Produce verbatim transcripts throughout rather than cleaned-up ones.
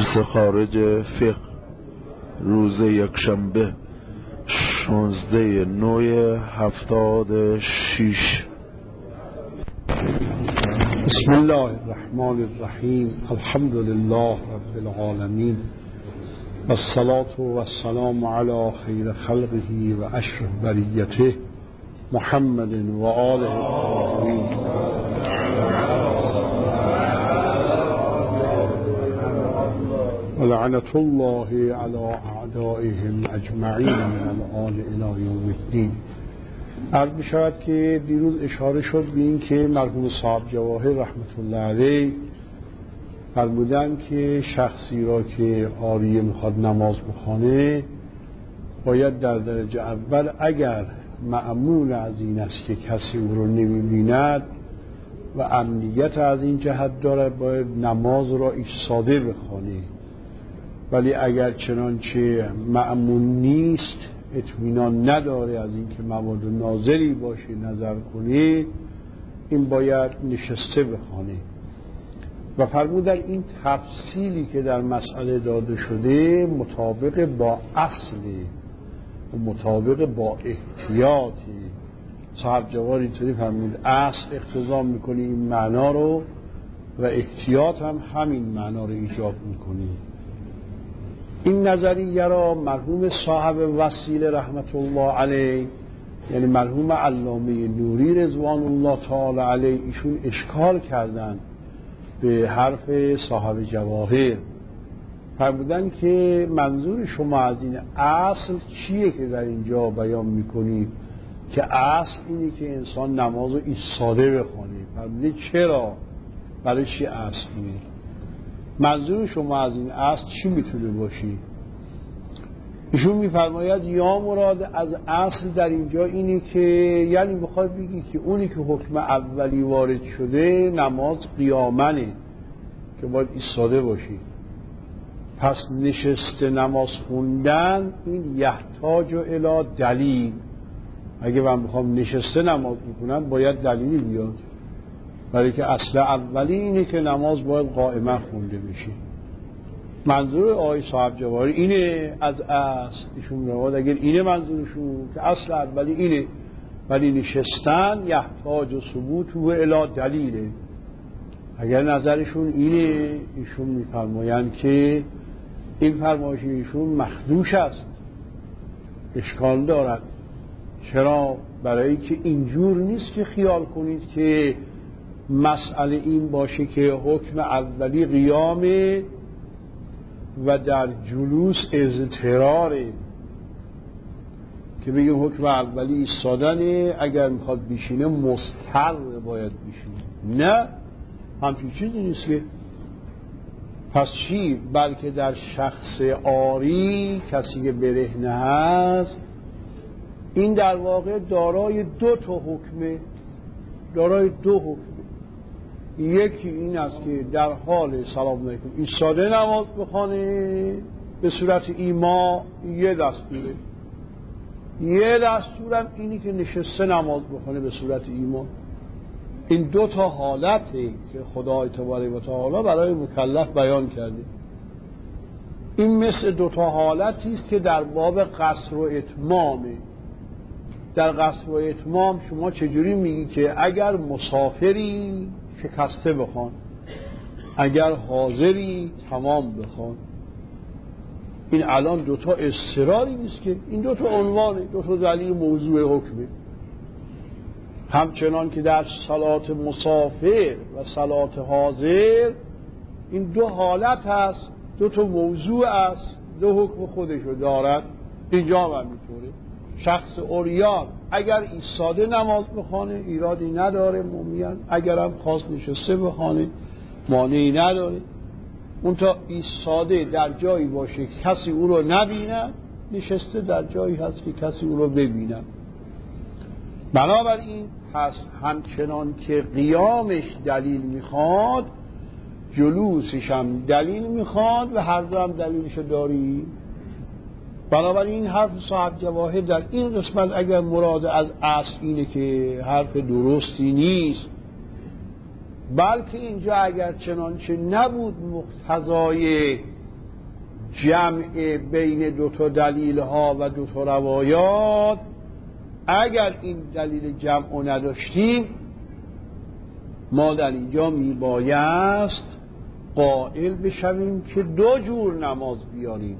درس خارج فقه روز یکشنبه شانزده نوی هفتاد شیش. بسم الله الرحمن الرحیم. الحمد لله رب العالمین والصلاة والسلام علی خیر خلقه و اشرف بریته محمد و آله الطاهرین. ولعنة الله على اعدائهم اجمعین من الآن الی یوم الدین. عرض می شود که دیروز اشاره شد به این که مرحوم صاحب جواهر رحمت الله علیه فرمودن که شخصی را که عاریه میخواد نماز بخوانه باید در درجه اول اگر مأمون از این است که کسی او رو نمیبیند و امنیت از این جهت داره باید نماز را ایستاده بخوانه، ولی اگر چنانچه مأمون نیست اطمینان نداره از اینکه مواد ناظری باشه نظر کنه این باید نشسته بخوانه. و فرمودن این تفصیلی که در مسئله داده شده مطابق با اصله و مطابق با احتیاطی. صاحب جوار اینطوری فرمود اصل اقتضا میکنه این معنا رو و احتیاط هم همین معنا رو ایجاب میکنه. این نظریه را مرحوم صاحب وسیله رحمت الله علیه یعنی مرحوم علامه نوری رضوان الله تعالی علیه ایشون اشکال کردن به حرف صاحب جواهر. فرمودن که منظور شما از این اصل چیه که در اینجا بیان میکنید که اصل اینه که انسان نماز رو ایستاده بخونه؟ فرمودن چرا؟ برای چی اصل اینه؟ منظور شما از این اصل چی میتونه باشی؟ ایشون میفرماید یا مراد از اصل در اینجا اینه که یعنی بخواد بگی که اونی که حکم اولی وارد شده نماز قیامنه که باید ایستاده باشی، پس نشسته نماز خوندن این یحتاج الی دلیل. اگه من بخوام نشسته نماز بخونم باید دلیلی بیاد، برای که اصل اولی اینه که نماز باید قائمه خونده بشه. منظور آقای صاحب جواهر اینه از اصل. ایشون رواد اگر اینه منظورشون که اصل اولی اینه ولی نشستن یحتاج و ثبوت و الی دلیله. اگر نظرشون اینه ایشون میفرمایند که این فرمایش ایشون مخدوش است، اشکال دارد. چرا؟ برای که اینجور نیست که خیال کنید که مسئله این باشه که حکم اولی قیامه و در جلوس اضطراره که بگیم حکم اولی ایستادنه، اگر میخواد بشینه مضطر باید بشینه. نه، همچین چیزی نیست که. پس چی؟ بلکه در شخص عاری کسی که برهنه هست این در واقع دارای دو تا حکمه، دارای دو حکمه. یکی این است که در حال سلام علیکم ایستاده نماز بخونه به صورت ایما، یه دستوره. یه دستورم اینی که نشسته نماز بخونه به صورت ایما. این دو تا حالته که خدای تبارک و تعالی برای مکلف بیان کرده. این مثل دو تا حالتی است که در باب قصر و اتمامه. در قصر و اتمام شما چجوری میگی که اگر مسافری شکسته بخوان، اگر حاضری تمام بخوان؟ این الان دوتا اضطراری نیست که، این دوتا عنوانه، دوتا دلیل موضوع حکمه. همچنان که در صلات مسافر و صلات حاضر این دو حالت هست، دوتا موضوع است، دو حکم خودشو دارد. اینجا هم همینطوره. شخص عریان اگر ایستاده نماز بخوانه ایرادی نداره مومیان، اگر هم خواست نشسته بخوانه مانعی نداره. اون تا ایستاده در جایی باشه که کسی او رو نبینه، نشسته در جایی هست که کسی او رو ببینه. بنابراین پس همچنان که قیامش دلیل میخواد جلوسش هم دلیل میخواد و هر دو هم دلیلشو داری. بنابراین این حرف صاحب جواهر در این قسمت اگر مراد از اصل اینه که حرف درستی نیست، بلکه اینجا اگر چنانچه نبود مقتضای جمع بین دو تا دلیل ها و دو تا روایات، اگر این دلیل جمع رو نداشتیم ما در اینجا میبایست قائل بشویم که دو جور نماز بیاریم،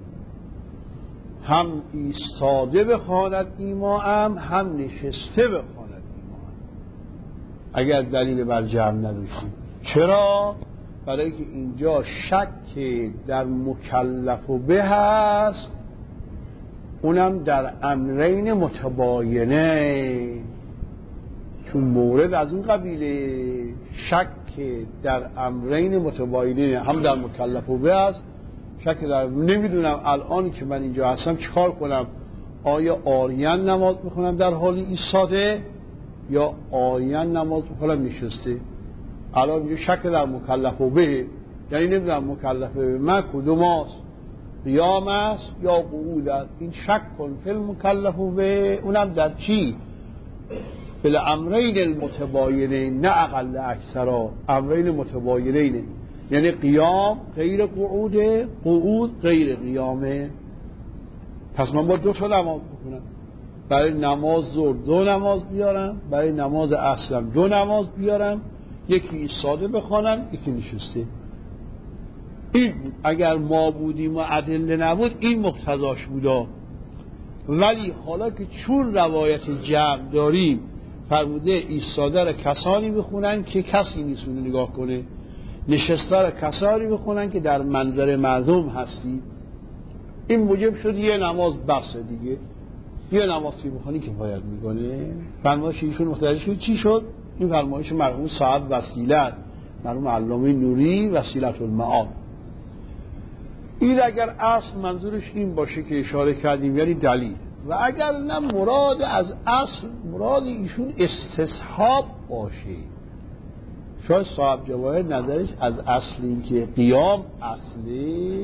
هم ایستاده بخواند ایمام، هم نشسته بخواند ایمام، اگر دلیل بر جمع نداشتیم. چرا؟ برای که اینجا شک در مکلف و به هست، اونم در امرین متباینه، چون مورد از اون قبیله شک در امرین متباینه، هم در مکلف و به هست، شک در نمیدونم الان که من اینجا هستم چیکار کنم، آیا آریان نماز میخونم در حال ایستاده یا آریان نماز میخونم نشسته. الان اینجا شک در مکلف و به، یعنی نمیدونم مکلف به من کدوم است، قیام است یا قعود است. این شک کن فی المکلف و به، اونم در چی؟ بل امرین المتباینه، نه اقل اکثرا، امرین متباینه، یعنی قیام غیر قعوده، قعود غیر قیامه. پس من با دو تا نماز بخونم، برای نماز ظهر دو نماز بیارم، برای نماز عصرم دو نماز بیارم، یکی ایستاده بخوانم یکی نشسته. این بود. اگر ما بودیم و ادله نبود این مقتضاش بودا، ولی حالا که چون روایت جمع داریم فرموده ایستاده را کسانی بخونن که کسی نیستونه نگاه کنه، نشسته را کسانی بخونن که در منظر مردم هستی. این موجب شد یه نماز بسه دیگه، یه نماز که بخونی کفایت میکنه. فرمایش ایشون متوجه شد چی شد؟ این فرمایش مرحوم صاحب وسیلت، مرحوم علامه نوری وسیلت المعاد. این اگر اصل منظورش این باشه که اشاره کردیم یعنی دلیل، و اگر نه مراد از اصل مراد ایشون استصحاب باشه. شاید صاحب جواهر نظرش از اصل این که قیام اصلی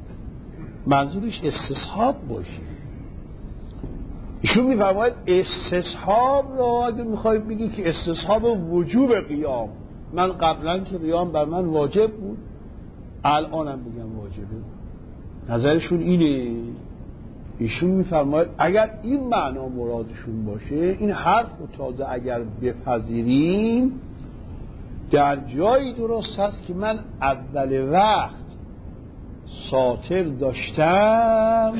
منظورش استصحاب باشه. ایشون میفرماید استصحاب را اگر میخوای بگی که استصحاب وجوب قیام، من قبلا که قیام بر من واجب بود الانم بگم واجبه، نظرشون اینه. ایشون میفرماید اگر این معنا مرادشون باشه، این حرف رو تازه اگر بپذیریم در جایی درست هست که من اول وقت ساتر داشتم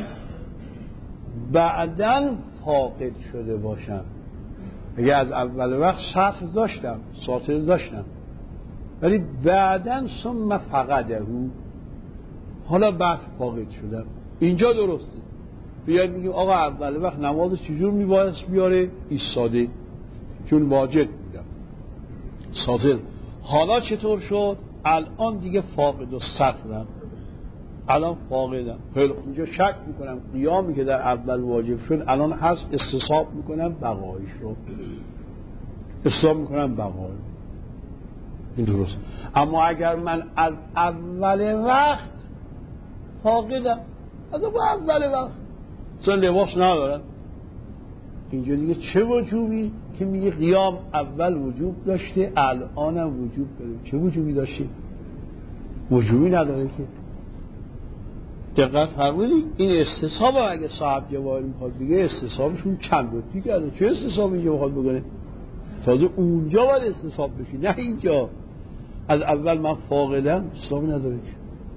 بعدن فاقد شده باشم. اگر از اول وقت ساتر داشتم ساتر داشتم ولی بعدن ثم فقده، حالا بعد فاقد شدم، اینجا درسته. بیاید میگیم آقا اول وقت نماز چجور میبایست بیاره؟ ایستاده، چون واجب بودم ساتر. حالا چطور شد؟ الان دیگه فاقد و ساترم، الان فاقدم. خیلی اینجا شک میکنم قیامی که در اول واجب شد الان هست، استصحاب میکنم بقایش رو، استصحاب میکنم بقایش، این درست. اما اگر من از اول وقت فاقدم، از اول وقت اصلا لباس ندارم، اینجا دیگه چه وجوبی که میگه قیام اول وجوب داشته الانم وجوب داره؟ چه وجوبی داشته؟ وجوبی نداره که. دقت فرمودید؟ این استصحاب اگه صاحب جواهر میخواد بگه استصحابشون چند دوتی کرده. چه استصحاب اینجا میخواد بگه؟ تازه اونجا باید استصحاب بشی، نه اینجا. از اول من فاقدم استصحابی نداره که.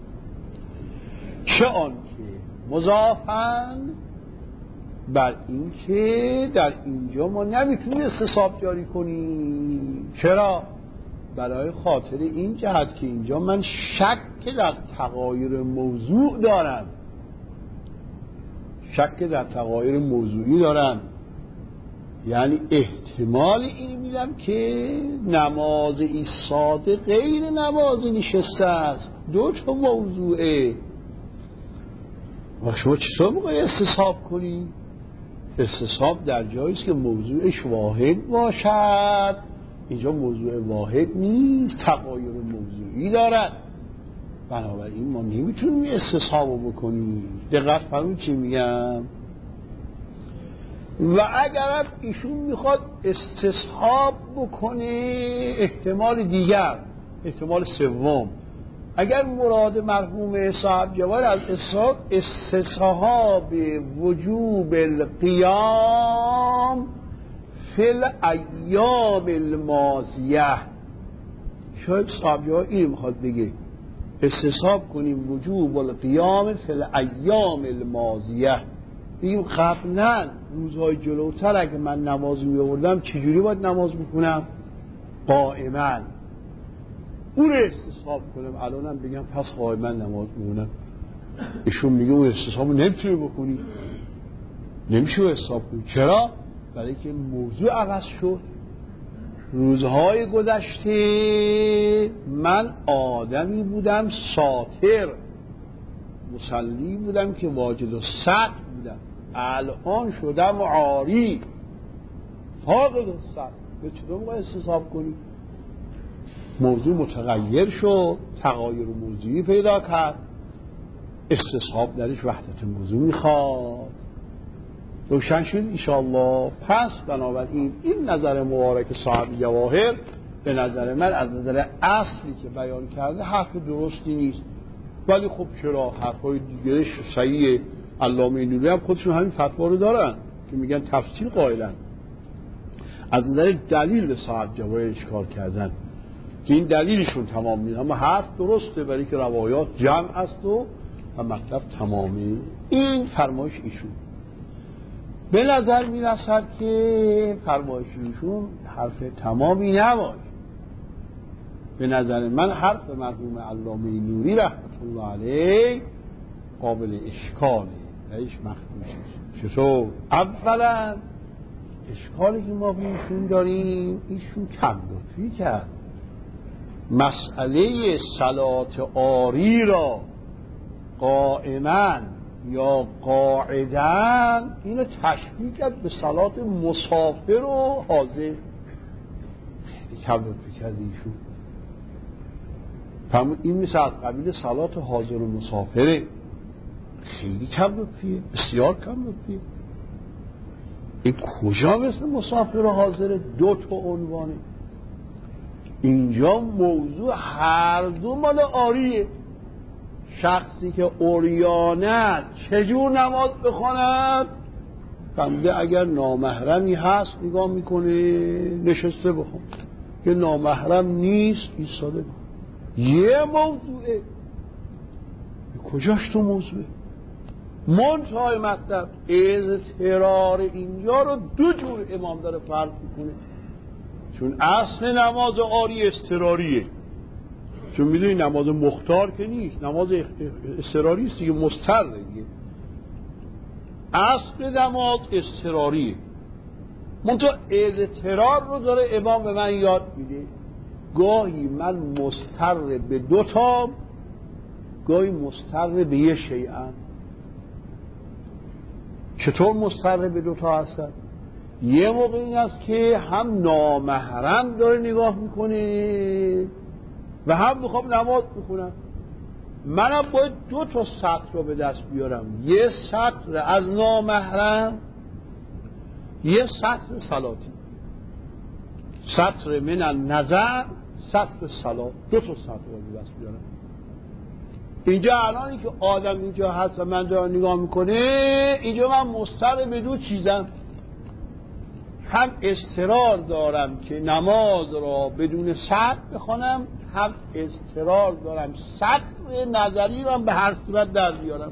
چه آن که مضافن بر این که در اینجا ما نمیتونیم استصحاب جاری کنیم. چرا؟ برای خاطر این جهت که اینجا من شک در تغایر موضوع دارم، شک در تغایر موضوعی دارم، یعنی احتمال این میدم که نماز ایستاده غیر نماز نشسته است، دو تا موضوعه. و شما چطور میخوای استصحاب کنی؟ استصحاب در جایی است که موضوعش واحد باشد. اینجا موضوع واحد نیست، تغایر موضوعی دارد، بنابراین ما نمیتونیم استصحاب بکنیم. دقت فرمایید چی میگم. و اگر ایشون میخواد استصحاب بکنه احتمال دیگر، احتمال سوم، اگر مراد مرحوم صاحب جوار از استصحاب وجوب القیام فی الایام الماضیه، شاید صاحب جوار این میخواد بگه استصحاب کنیم وجوب القیام فی الایام الماضیه، بگیم قبلا روزهای جلوتر اگه من نماز می آوردم چجوری باید نماز میکنم؟ قائما. اون رو استصحاب کنم، الانم بگم پس قائما نماز میکنم. ایشون میگه اون استصحاب رو نمیتونی بکنی، نمیشه استصحاب کنی. چرا؟ برای که موضوع عوض شد. روزهای گذشته من آدمی بودم ساتر، مصلی بودم که واجد و سطر بودم، الان شدم عاری فاقد و سطر. به چطور موقع استصحاب کنی؟ موضوع متغیر شد، تغایر موضوعی پیدا کرد، استصحاب درش وحدت موضوع میخواد. روشن شد انشاءالله. پس بنابراین این نظر مبارک صاحب جواهر به نظر من از نظر اصلی که بیان کرده حرف درستی نیست، ولی خب چرا حرفای دیگرش صحیح. علامه نوری هم خودشون همین فتوا رو دارن که میگن تفصیل قائلن، از نظر دلیل به صاحب جواهر اشکال کردن که این دلیلشون تمام میده، اما حرف درسته برای که روایات جمع است و و مطلب تمامی. این فرمایش ایشون به نظر میرسد که فرمایش ایشون حرف تمامی نباشه. به نظر من حرف مرحوم علامه نوری رحمت الله علیه قابل اشکاله و هیچ مخدوش نیست. چطور؟ اولا اشکالی که ما بیشون داریم، ایشون کم لطفی کرد. مسئله صلات عاری را قائما یا قاعدا اینو تشبیه کرد به صلات مسافر و حاضر. خیلی کم لطفی کرد ایشون. فرمود این مثل از قبیل صلات حاضر و مسافره. خیلی کم لطفیه، بسیار کم لطفیه. این کجا مثل مسافر و حاضر دو تا عنوانه؟ اینجا موضوع هر دو مال عاریه. شخصی که عریانه چجور نماز بخواند؟ بنده اگر نامحرمی هست نگاه میکنه نشسته بخون، که نامحرم نیست ایستاده بخون. یه موضوعه. کجاش تو موضوعه؟ منتهای مطلب اضطرار اینجا رو دو جور امام داره فرق میکنه، چون اصل نماز عاری اضطراریه. چون میدونی نماز مختار که نیست، نماز اضطراری است دیگه، مضطر دیگه. اصل نماز اضطراریه، منتها اضطرار رو داره امام به من یاد میده. گاهی من مضطر به دو تا، گاهی مضطر به یه شیئن. چطور مضطر به دو تا هستن؟ یه موقع این است که هم نامحرم داره نگاه میکنه و هم میخوام نماز بخونم. منم باید دو تا سطر رو به دست بیارم، یه سطر از نامحرم، یه سطر صلاتی، سطر من النظر، سطر صلات. دو تا سطر رو به دست بیارم. اینجا الانی که آدم اینجا هست و من دارم نگاه میکنه، اینجا من مضطر به دو چیزم. هم اضطرار دارم که نماز را بدون سطر بخوانم، هم اضطرار دارم سطر نظری را به هر صورت در بیارم.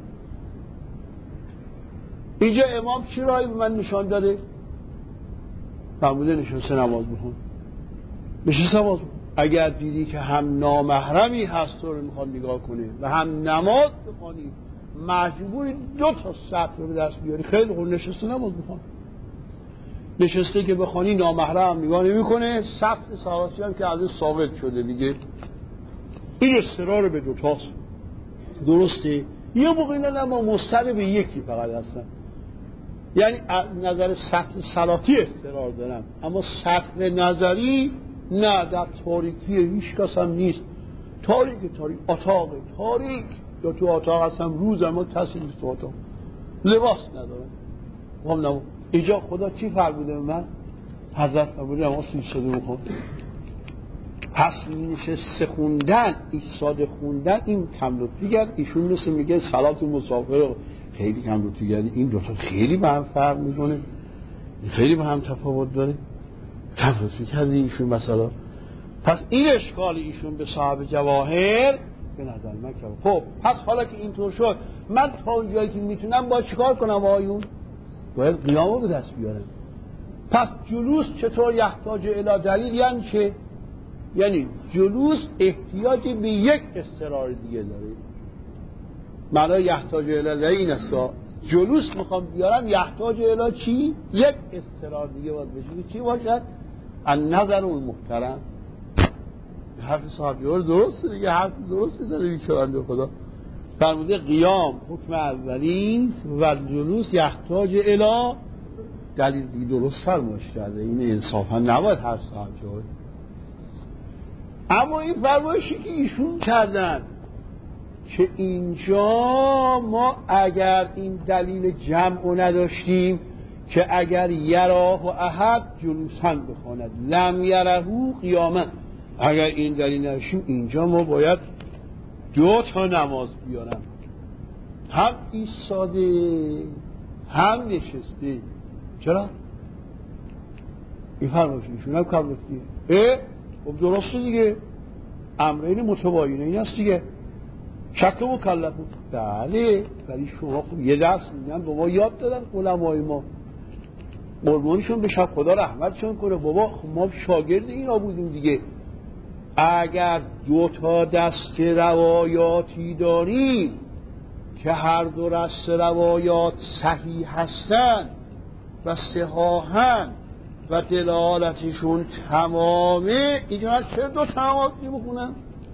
اینجا امام چی راهی به من نشان داده؟ فرموده نشسته نماز بخون، نشسته نماز بخون. اگر دیدی که هم نامحرمی هست رو میخواد نگاه کنه و هم نماز بخوانی، مجبوری دو تا سطر رو به دست بیاری. خیلی خوب، نشسته نماز بخون. نشسته که بخوانی نامحرم نگاه نمی کنه، سطر سواسی هم که از ثابت شده دیگه. این اضطرار به دو تاست. درسته؟ یه موقع اینا اما مضطر به یکی فقط هستن، یعنی نظر سطر صلاتی اضطرار دارم، اما سطر نظری نه، در تاریکی هیچ کس هم نیست. تاریک تاریک اتاق تاریک، یا تو اتاق هستم روز اما کسی نیست تو اتاق، لباس ندارم. هم نمو اینجا خدا چی فرموده به من؟ حضرت فرموده نماز ایستاده بخون. پس نشسته خوندن، ایستاده خوندن این کم لطفی کرد. ایشون مثل میگه صلات مسافر خیلی کم لطفی کرد. این دوتا خیلی با هم فرق میکنه، خیلی با هم تفاوت داره. کم لطفی کرد ایشون مثلا. پس این اشکال ایشون به صاحب جواهر به نظر من کرد. خب پس حالا که اینطور شد، من تا اونجایی که میتونم با چیکار کنم آیون؟ باید قیامو به دست بیارم. پس جلوس چطور یحتاج الی دلیل؟ یعنی چه؟ یعنی جلوس احتیاج به یک اصرار دیگه داره. معنای یحتاج الی دلیل این است. جلوس میخوام بیارم یحتاج الی چی؟ یک اصرار دیگه باید بشه. چی باشد؟ النظر المحترم. حرف صاحب جوهر درسته دیگه، حرف درسته زده بیچارنده خدا. فرموده قیام حکم اولی و جلوس یحتاج الی دلیل دیگه. درست فرمایش کرده. این انصافا نباید حرف صاحب جوهر. اما این فرمایشی که ایشون کردن که اینجا ما اگر این دلیل جمع رو نداشتیم که اگر یراه و احد جلوسن بخواند لم یرهو قیاما، اگر این دلیل نداشتیم اینجا ما باید دو تا نماز بیارم، هم ایستاده هم نشسته. چرا؟ این فرمایش ایشون هم کم رفتیه. اه؟ خب درسته دیگه، امرین متباینه این است دیگه. شک مکلف بود. بله، ولی شما خب یه درس میدن بابا یاد دادن علمای ما، قربانشون به شب خدا رحمتشون کنه. بابا خب ما شاگرد اینا بودیم دیگه. اگر دو تا دست روایاتی داریم که هر دو دست روایات صحیح هستن و صحاحن و دلالتشون تمامه، اینجا هست چه دو تمامی بخونن؟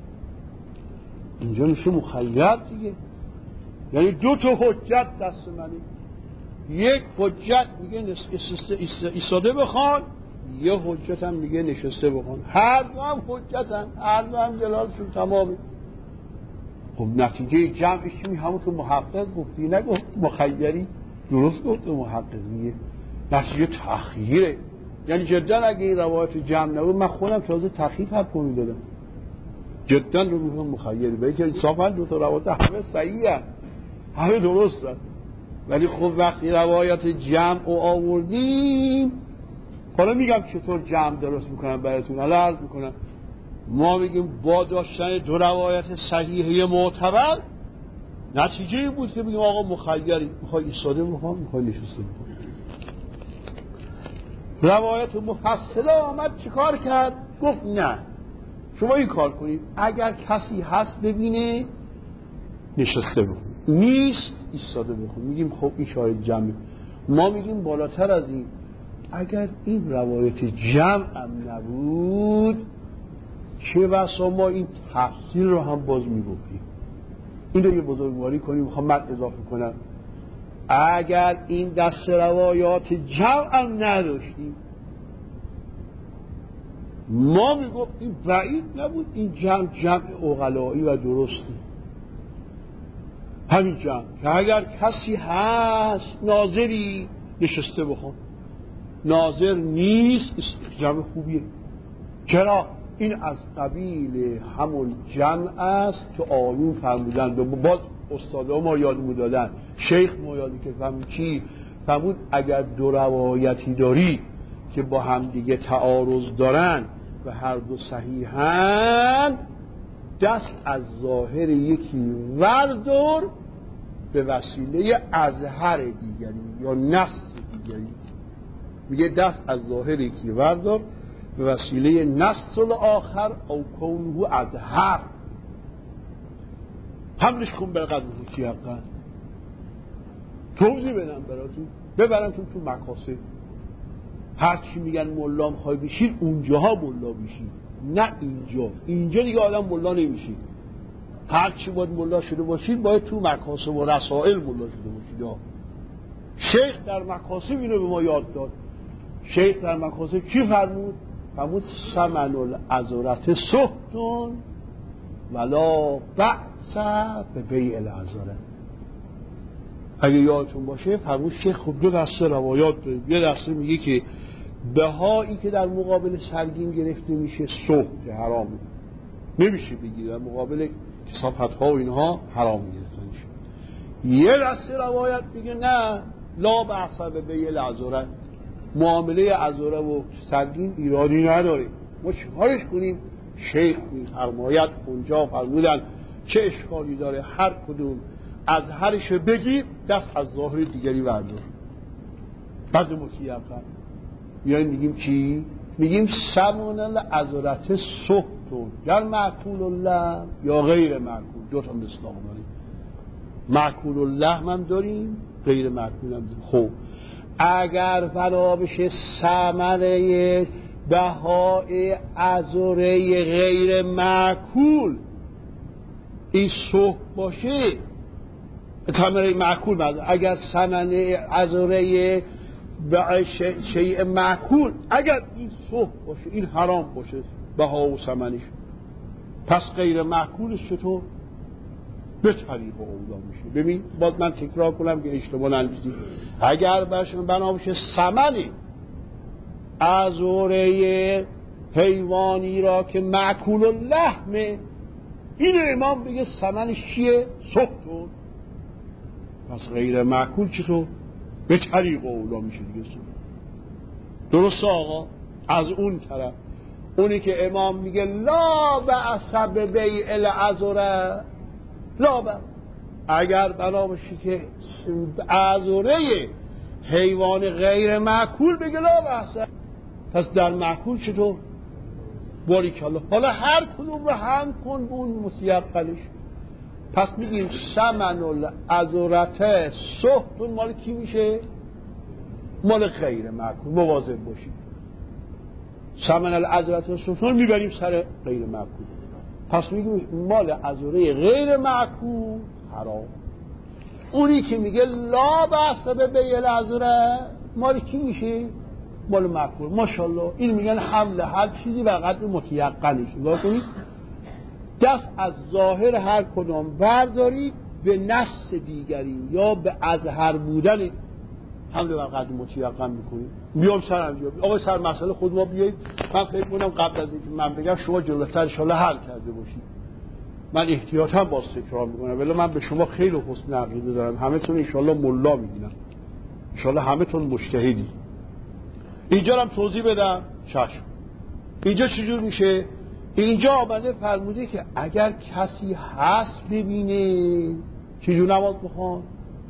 اینجا میشه مخیر دیگه. یعنی دو تا حجت دست منه. یک حجت میگه ایستاده بخوان، یه حجت هم میگه نشسته بخوان. هر دو هم حجتن، هر دو هم دلالتشون تمامه. خب نتیجه جمعش می همون که محقق گفتی، نگفت مخیری. درست گفت محقق میگه نتیجه تخییره. یعنی جدا اگه این روایت جمع نبود من خودم تازه تخییر حد کنی دادم. جدا رو میگم مخیری، برای که انصافا دو تا روایت همه صحیح هست، همه درست هست. ولی خب وقتی روایت جمع رو آوردیم، حالا میگم چطور جمع درست میکنم براتون. حالا عرض میکنم ما میگیم با داشتن دو روایت صحیحه معتبر نتیجه این بود که بگیم آقا مخیری، میخوای ایستاده بخوام، میخوای نشسته بخوام. روایت مفصله آمد چیکار کرد؟ گفت نه شما این کار کنید، اگر کسی هست ببینه نشسته بخون، نیست ایستاده بخون. میگیم خب این شاید جمعه. ما میگیم بالاتر از این، اگر این روایت جمع هم نبود چه بسا ما این تفصیل رو هم باز میگفتیم. این رو یه بزرگواری کنیم. میخوام من اضافه کنم اگر این دست روایات جمع هم نداشتیم ما میگفت این بعید نبود این جمع جمع عقلایی و درسته. همین جمع که اگر کسی هست ناظری نشسته بخون، ناظر نیست جمع خوبیه. چرا؟ این از قبیل همون جمع است که آیون فرمودن. باز استادا ما یادمون دادن، شیخ ما یادی که فرمود چی؟ فرمود اگر دو روایتی داری که با هم دیگه تعارض دارن و هر دو صحیحن، دست از ظاهر یکی وردار به وسیله اظهر دیگری یا نص دیگری. میگه دست از ظاهر یکی وردار به وسیله نص الاخر او کونه اظهر. حملش کن بر قدر حکی حقا. توضیح بدم براتون، ببرم تو تو مکاسب. هر چی میگن ملا میخوای بشید اونجاها ملا بشید، نه اینجا. اینجا دیگه آدم ملا نمیشید. هر چی باید ملا شده باشید باید تو مکاسب و رسائل ملا شده باشید. شیخ در مکاسب اینو به ما یاد داد. شیخ در مکاسب چی فرمود؟ فرمود سمن العذرت سهتون ولا بأس به بیع العذرت. اگه یادتون باشه فرمود شیخ خب دو دسته روایات داریم. یه دسته میگه که بهایی که در مقابل سرگین گرفته میشه سهت حرامه، نمیشه بگیره، در مقابل کثافت ها و اینها حرام گرفته میشه. یه دسته روایت میگه نه، لا بأس به العذره، معامله عذره و سرگین ایرادی نداره، ما چیکارش کنیم؟ شیخ میفرماید اونجا فرمودن چه اشکالی داره هر کدوم از هرش بگیر، دست از ظاهر دیگری بردار. بعد متیقن بیاییم میگیم چی؟ میگیم سمون العذرت سهتون، در معکول الله یا غیر معکول، دو تا مصداق داریم، معکول اللحم هم داریم، غیر معکول هم داریم. خب اگر بنا بشه ثمره بهای عذره غیر معکول این سهت باشه، ثمره معکول بعد اگر ثمره عذره به شیء معکول اگر این سهت باشه، این حرام باشه بها و ثمنش، پس غیر معکولش چطور؟ به طریق اولا میشه. ببین باز من تکرار کنم که اشتباه ننویسید، اگر بنا باشه ثمن عذره حیوانی را که معکول اللحمه، این امام بگه ثمنش چیه؟ سهتون، پس غیر معکول چطور؟ به طریق اولا میشه دیگه. درست آقا؟ از اون طرف اونی که امام میگه لا بأس ببیع العذره، لا بأس اگر بنا باشه که عذره حیوان غیر معکول بگه لا بأس، پس در معکول چطور؟ باریکالله. حالا هر کدوم رو هم کن به اون مسیقلش. پس میگیم ثمن العذرت سهتون مال کی میشه؟ مال غیر معکول. مواظب باشید، ثمن العذرت سهتون میبریم سر غیر معکول، پس میگیم مال عذره غیر معکول حرام. اونی که میگه لا بأس ببیع العذره مال کی میشه؟ مال معکول. ماشاءالله این میگن حمل هر چیزی بر قدر متیقنش. نگاه کنید، دست از ظاهر هر کدام بردارید به نص دیگری یا به اظهر بودن حمل بر قدر متیقن میکنید. بیام سر انجام آقای سر مسئله خود ما بیایید، من فکر کنم قبل از اینکه من بگم شما جلوتر ان شاءالله حل کرده باشید. من احتیاطاً باز تکرار میکنم، ولی من به شما خیلی حسن عقیده دارم، همه تون ان شاءالله ملا میگیرم، ان شاءالله همه تون مجتهدی. اینجا هم توضیح بدم. چشم. اینجا چجور میشه؟ اینجا آمده فرموده که اگر کسی هست ببینه چجور نماز بخوان؟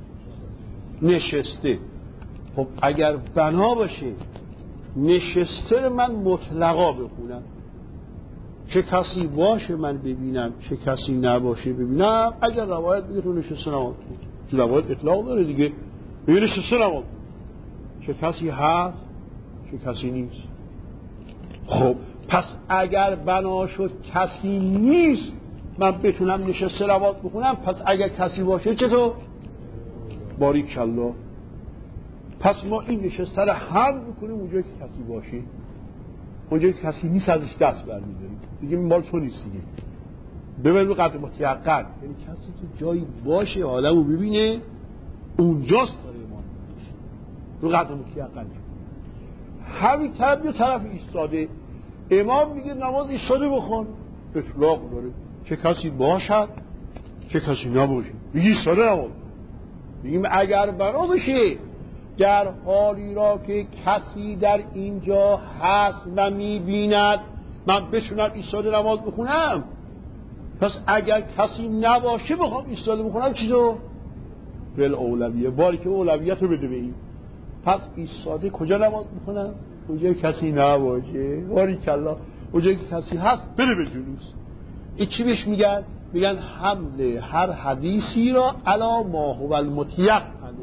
نشسته. خب اگر بنا باشه نشسته رو من مطلقا بخونم، چه کسی باشه من ببینم چه کسی نباشه ببینم، اگر روایت بگه تو نشسته نماز بخون، چون روایت اطلاق داره دیگه، بگه نشسته نماز بخون، چه کسی هست چه کسی نیست. خب پس اگر بنا شد کسی نیست من بتونم نشسته نماز بخونم، پس اگر کسی باشه چطور؟ باریکالله. پس ما این نشسته رو هم بکنیم اونجایی که کسی باشه، اونجایی که کسی نیست ازش دست برمی‌داریم، دیگه مال تو نیست دیگه. ببین قدر متیقن، یعنی کسی تو جایی باشه آدمو ببینه اونجاست داره ایمان رو قدر متیقن. همین طرف یه طرف ایستاده، امام میگه نماز ایستاده بخون، اطلاق داره، چه کسی باشد چه کسی نباشه، میگه ایستاده نماز. میگیم اگر بنا بشه در حالی را که کسی در اینجا هست و میبیند من بتونم ایستاده نماز بخونم، پس اگر کسی نباشه بخوام ایستاده بخونم چیزو؟ بل اولویه، باری که اولویت رو بده به این. پس ایستاده کجا نماز بخونم؟ اونجایی کسی نباشه. باریکالله. اونجایی که کسی هست بده به جلوس. این چی بهش میگن؟ میگن حمل هر حدیثی را علی ما هو المتیقن،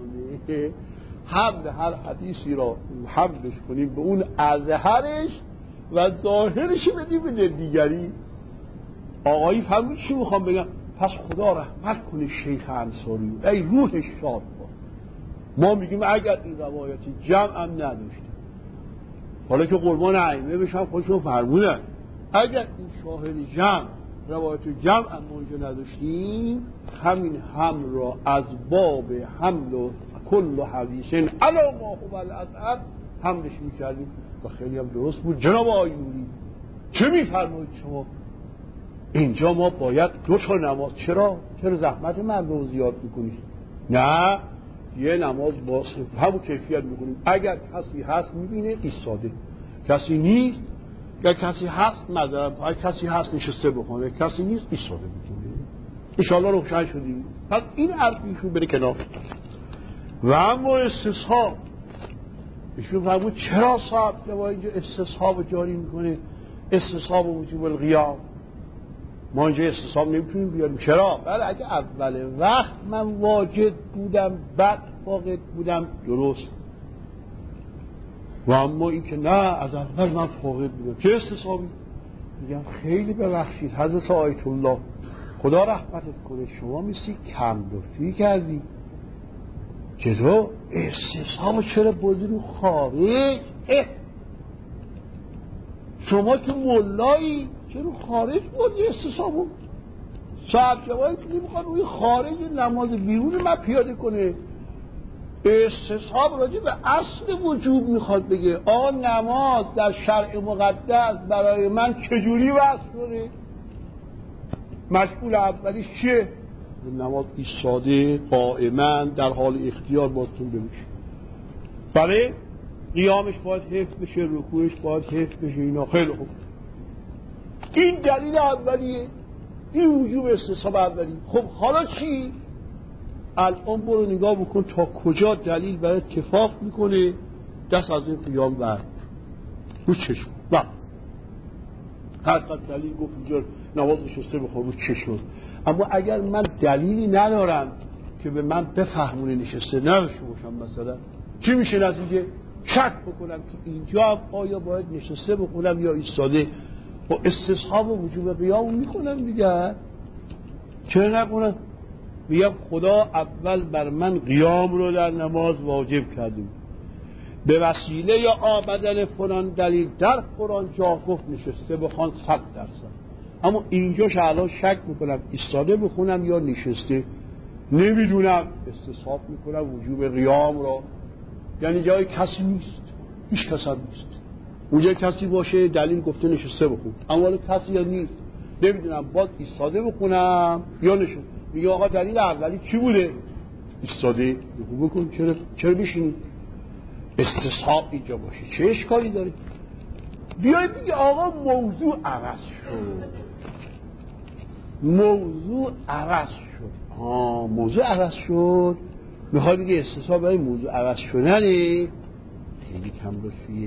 حمل هر حدیثی را حملش کنیم به اون اظهرش و ظاهرش بدیم به دیگری. آقایی فهمید چی میخوام بگم؟ پس خدا رحمت کنه شیخ انصاری، ای روحش شاد باش. ما میگیم اگر این روایتی جمع هم نداشتیم، حالا که قربان ائمه بشم خودشون فرمودن، اگر این شاهد جمع روایت جمع هم اونجا نداشتیم، همین حمل را از باب حمل و کل حدیث علی ما هو الاظهر حمدش میکردیم و خیلی هم درست بود. جناب آقای نوری چه میفرمایید شما؟ اینجا ما باید دو تا نماز. چرا؟ چرا زحمت مردم زیاد میکنید؟ نه، یه نماز با همون کیفیت میکنیم. اگر کسی هست میبینه ایستاده، کسی نیست، اگر کسی هست مذهب، اگر کسی هست نشسته بخونه، کسی نیست ایستاده میکنه. انشاءالله روشن شدیم. پس این حرفیشون بره کنار. و اما استصحاب، ایشون فرمود چرا صاحب جواب اینجا استصحاب جاری میکنه؟ استصحاب وجوب القیام. ما اینجا استصحاب نمیتونیم بیاریم. چرا؟ بله اگه اول وقت من واجد بودم بعد فاقد بودم درست، و اما این که نه از اول من فاقد بودم چه استصحابی؟ میگم خیلی ببخشید حضرت آیت الله خدا رحمتت کنه، شما میسی کم لطفی کردی. چطور؟ استصحاب چرا بردی رو خارج؟ شما که ملایی چرا خارج بردی استصحابو؟ صاحب جوایی که نمیخواد روی خارج نماز بیرون من پیاده کنه. استصحاب راجع به اصل وجوب میخواد بگه. آقا نماز در شرع مقدس برای من چجوری وصف شده؟ مشغول اولیش چیه؟ نماز ایستاده قائما در حال اختیار باستون بمیشه. بله قیامش باید حفظ بشه، رکوعش باید حفظ بشه. اینا خیلی خوب، این دلیل اولیه، این وجوب استصحاب اولی. خب حالا چی؟ الان برو نگاه بکن تا کجا دلیل برات کفاف میکنه دست از این قیام برد رو چشم. نه هر قد دلیل گفت اینجا نماز نشسته بخور رو چشم. اما اگر من دلیلی ندارم که به من بفهمونه نشسته نداشته باشم، مثلا چی میشه نتیجه؟ شک بکنم که اینجا آیا باید نشسته بخونم یا ایستاده. با استصحاب و وجوب قیام میکنم دیگه. چرا نکنم؟ میگم خدا اول بر من قیام رو در نماز واجب کردیم به وسیله یا آمدن فلان دلیل در قرآن جا گفت نشسته بخوان صد درصد. اما اینجاش الان شک میکنم ایستاده بخونم یا نشسته، نمیدونم. استصحاب میکنم وجوب قیام رو. یعنی جای کسی نیست، هیچ کس هم نیست. اونجا کسی باشه دلیل گفته نشسته بخون، اما کسی یا نیست، نمیدونم باید ایستاده بخونم یا نشسته. میگه آقا دلیل اولی چی بوده؟ ایستاده بخون. چرا چرا بشینید؟ استصحاب اینجا باشه چه اشکالی داره؟ بیاید بگه آقا موضوع عوض شد، موضوع عوض شد. آه موضوع عوض شد، میخواد بگه استصحاب برای موضوع عوض شدنه؟ خیلی کم لطفیه.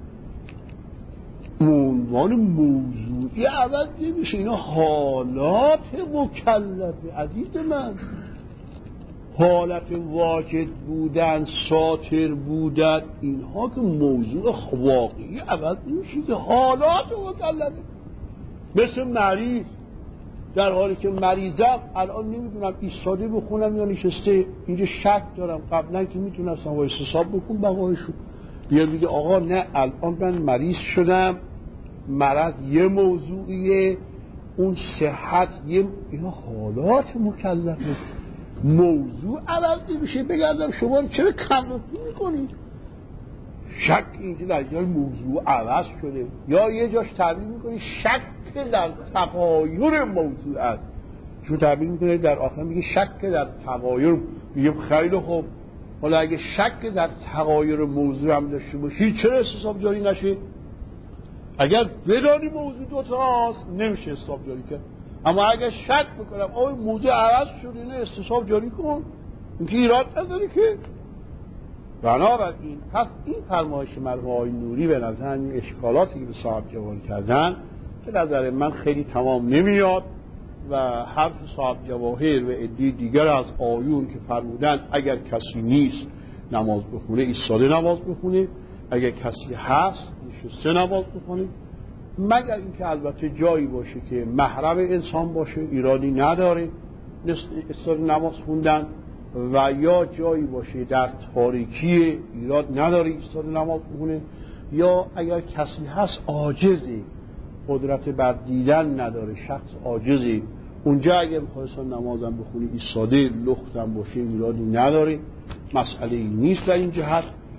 عنوان موضوعی عوض نمیشه، اینا حالات مکلفه عزیز من. حالت واجد بودن، ساتر بودن، اینها که موضوع واقعی عوض نمیشه، که حالات مکلفه. مثل مریض، در حالی که مریضم الان نمیدونم ایستاده بخونم یا نشسته، اینجا شک دارم. قبلا که میتونستم با استصحاب بکن بقایشون. بیا بگه آقا نه الان من مریض شدم، مرض یه موضوعیه، اون صحت یه، اینا حالات مکلفه. موضوع عوض نمیشه. بگردم شما چرا کم لطفی میکنید؟ شک اینجا در جای موضوع عوض شده، یا یه جاش تعبیر میکنی شک در تغایر موضوع است، چون تعبیر میکنه در آخر میگه شک در تغایر. میگه خیلی خوب، حالا اگه شک در تغایر موضوع هم داشته باشی چرا استصحاب جاری نشه؟ اگر بدانی موضوع دوتاست نمیشه استصحاب جاری کرد. اما اگر شک بکنم آه موضوع عوض شده نه استصحاب جاری کن، اینکه ایراد نداره که. بنابراین پس این فرمایش مرحوم آقای نوری به نظر این اشکالاتی که به صاحب جوال کردن به نظر من خیلی تمام نمیاد و حرف صاحب جواهر و عده دیگر از آیون که فرمودن اگر کسی نیست نماز بخونه ایستاده نماز بخونه، اگر کسی هست نشسته نماز بخونه، مگر اینکه البته جایی باشه که محرم انسان باشه ایرادی نداره ایستاده نماز خوندن، و یا جایی باشه در تاریکی ایراد نداره ایستاده نماز بخونه، یا اگر کسی هست عاجزی قدرت بر دیدن نداره، شخص عاجزی، اونجا اگر میخواستن نمازم بخونی ایستاده لختم باشه ایرادی نداره، مسئله ای نیست در این جهت.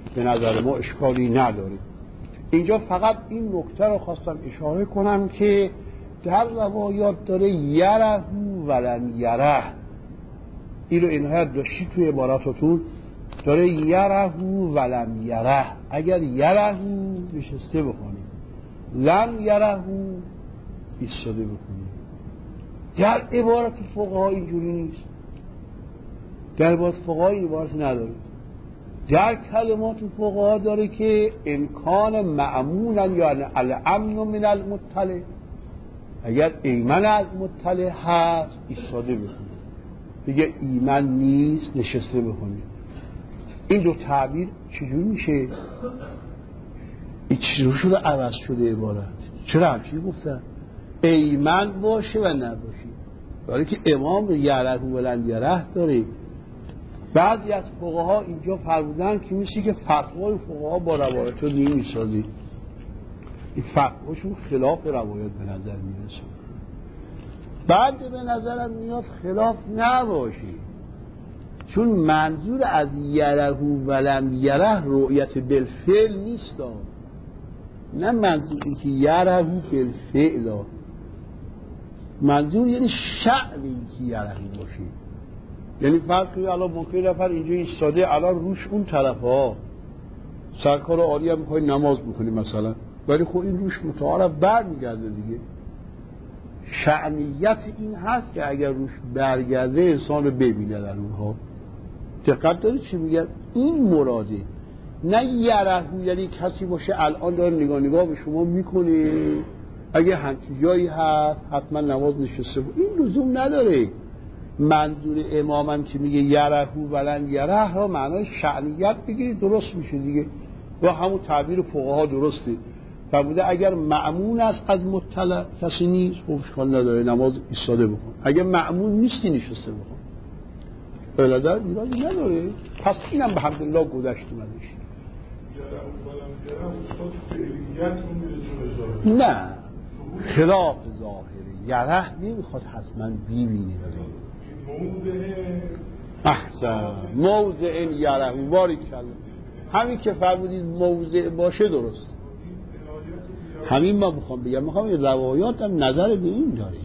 به نظر ما اشکالی نداره. اینجا فقط این نکته رو خواستم اشاره کنم که در روایات داره یره ولم یره، این رو عنایت داشتی توی عباراتتون، داره یره ولم یره، اگر یره نشسته بکنید، لم یره ایستاده بکنید. در عبارت فقها اینجوری نیست، در عبارت فقها این عبارت نداره. در کلمات فقها داره که امکان معمولا یعنی الامن من المطلع، اگر ایمن از مطلع هست ایستاده بکنید، دیگه ایمن نیست نشسته بکنید. این دو تعبیر چجور میشه؟ این چجور شده عوض شده عبارت؟ چرا همچی گفتن؟ ایمن باشه و نباشه، داره که امام یره ولن یره داره. بعضی از فقها اینجا فرمودن که میشه که فتوای فقها با روایت رو نمیسازی، این فتواشون خلاف روایت به نظر میرسه. بعد به نظرم میاد خلاف نباشه، چون منظور از یره ولم یره رؤیت بالفعل نیست، نه منظور این که یره بالفعل، منظور یعنی شأن این که یره باشه. یعنی فرض کنید الان ممکنه نفر اینجا ایستاده، الان روش اون طرف ها سرکار عالی هم میخوای نماز بکنی مثلا، ولی خب این روش متعارف برمیگرده دیگه. شأنیت این هست که اگر روش برگرده انسان رو ببینه در اونها. دقت داری چی میگن؟ این مراده، نه یره یعنی کسی باشه الان داره نگاه نگاه به شما میکنه، اگه همچین جایی هست حتما نماز نشسته بود، این لزوم نداره. منظور امامم که میگه یره ولن یره را معنای شأنیت بگیرید درست میشه دیگه، و همون تعبیر فقها درسته. فرموده اگر مأمون است از مطلع کسی نیست، خب اشکال نداره نماز ایستاده بکن، اگر مأمون نیستی نشسته بکن، بلادر ایرادی نداره. پس اینم به حمدالله گذشت اومدش. نه خلاف ظاهره، یره نمیخواد حتما بیبینه. احسن موضع یره باری کلا، همین که فرمودید موضع باشه درست، همین ما میخوام بگم. میخوام این روایات هم نظر به این داره،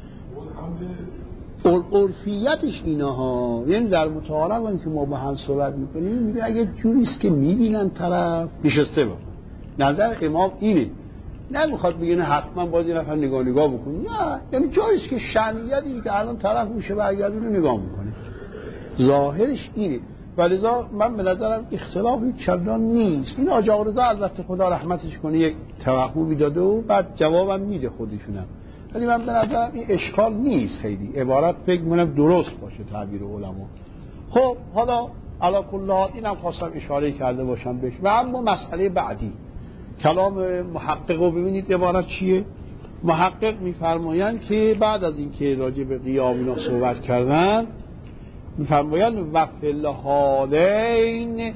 عرفیتش اینا ها، یعنی در متعارف هم که ما با هم صحبت میکنیم میگه اگه جوریست که میبینن طرف نشسته با نظر امام اینه، نمیخواد بگه حتما باید این نفر نگاه نگاه بکنی، نه، یعنی جاییست که شأنیتی که الان طرف میشه برگردونه نگاه میکنه، ظاهرش اینه. ولذا من به نظرم اختلافی چندان نیست. این آقا رضا البته خدا رحمتش کنه یک توقعی داده و بعد جوابم میده خودشونم، ولی من به نظرم این اشکال نیست، خیلی عبارت فکر می‌کنم درست باشه تعبیر علما. خب حالا علی کل حال اینم خواستم اشاره کرده باشم بهش. و اما مسئله بعدی کلام محقق رو ببینید عبارت چیه. محقق میفرمایند که بعد از اینکه راجع به قیام اینا صحبت کردن میفرمایند و فی الحالین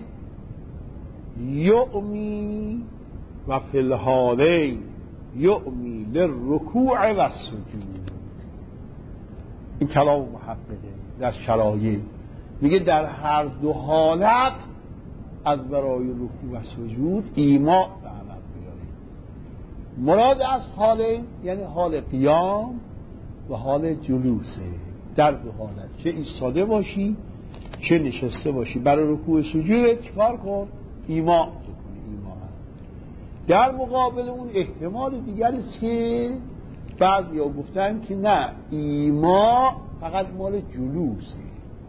یؤمی و فی الحالین یؤمی للرکوع و السجود. این کلام محققه در شرایط، میگه در هر دو حالت از برای رکوع و سجود ایما به عمل بیاره. مراد از حالین یعنی حال قیام و حال جلوسه. در دو حالت چه ایستاده باشی چه نشسته باشی، برای رکوع سجود چیکار کن؟ ایما بکنی. ایما در مقابل اون احتمال دیگری است که بعضی ها گفتن که نه، ایما فقط مال جلوسه،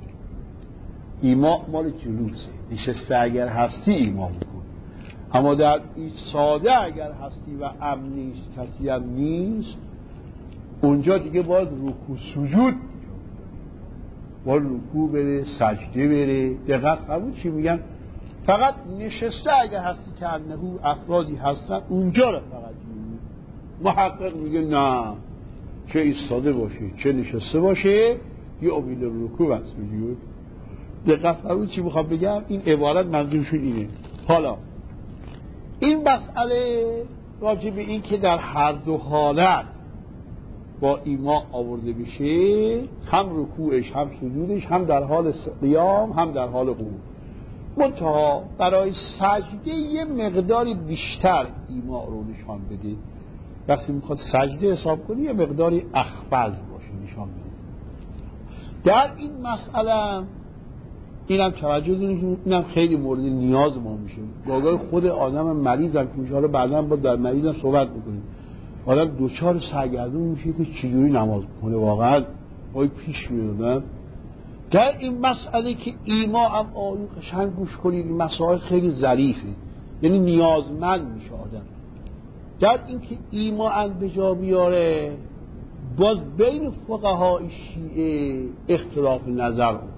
ایما مال جلوسه، نشسته اگر هستی ایما بکن، اما در ایستاده اگر هستی و امن نیست کسی هم نیست، اونجا دیگه باید رکوع سجود، باید رکوع بره سجده بره. دقیق فرمود چی میگن؟ فقط نشسته اگر هستی که انهو افرادی هستن اونجا رو فقط میگن. محقق میگه نه، چه ایستاده باشه چه نشسته باشه یه امید رکوع و سجود. دقیق فرمود چی میخوام بگم؟ این عبارت منظورشون اینه. حالا این مسئله راجع به این که در هر دو حالت با ایما آورده بشه، هم رکوعش هم سجودش، هم در حال قیام هم در حال قعود، منتها برای سجده یه مقداری بیشتر ایما رو نشان بده. وقتی میخواد سجده حساب کنی یه مقداری اخفض باشه نشان بده. در این مسئله اینم توجه داریم، اینم خیلی مورد نیاز ما میشه. گاهی خود آدم مریضم که میشه، حالا بعدا با در مریضم صحبت بکنیم، آدم دوچار سرگردون میشه که چجوری نماز بکنه. واقعا وای پیش میادن در این مسئله که ایما هم آیون قشنگ گوش کنید. این مسائل خیلی ظریفه، یعنی نیازمند میشه آدم در این که ایما هم به جا بیاره. باز بین فقهای شیعه اختلاف نظر افتاده،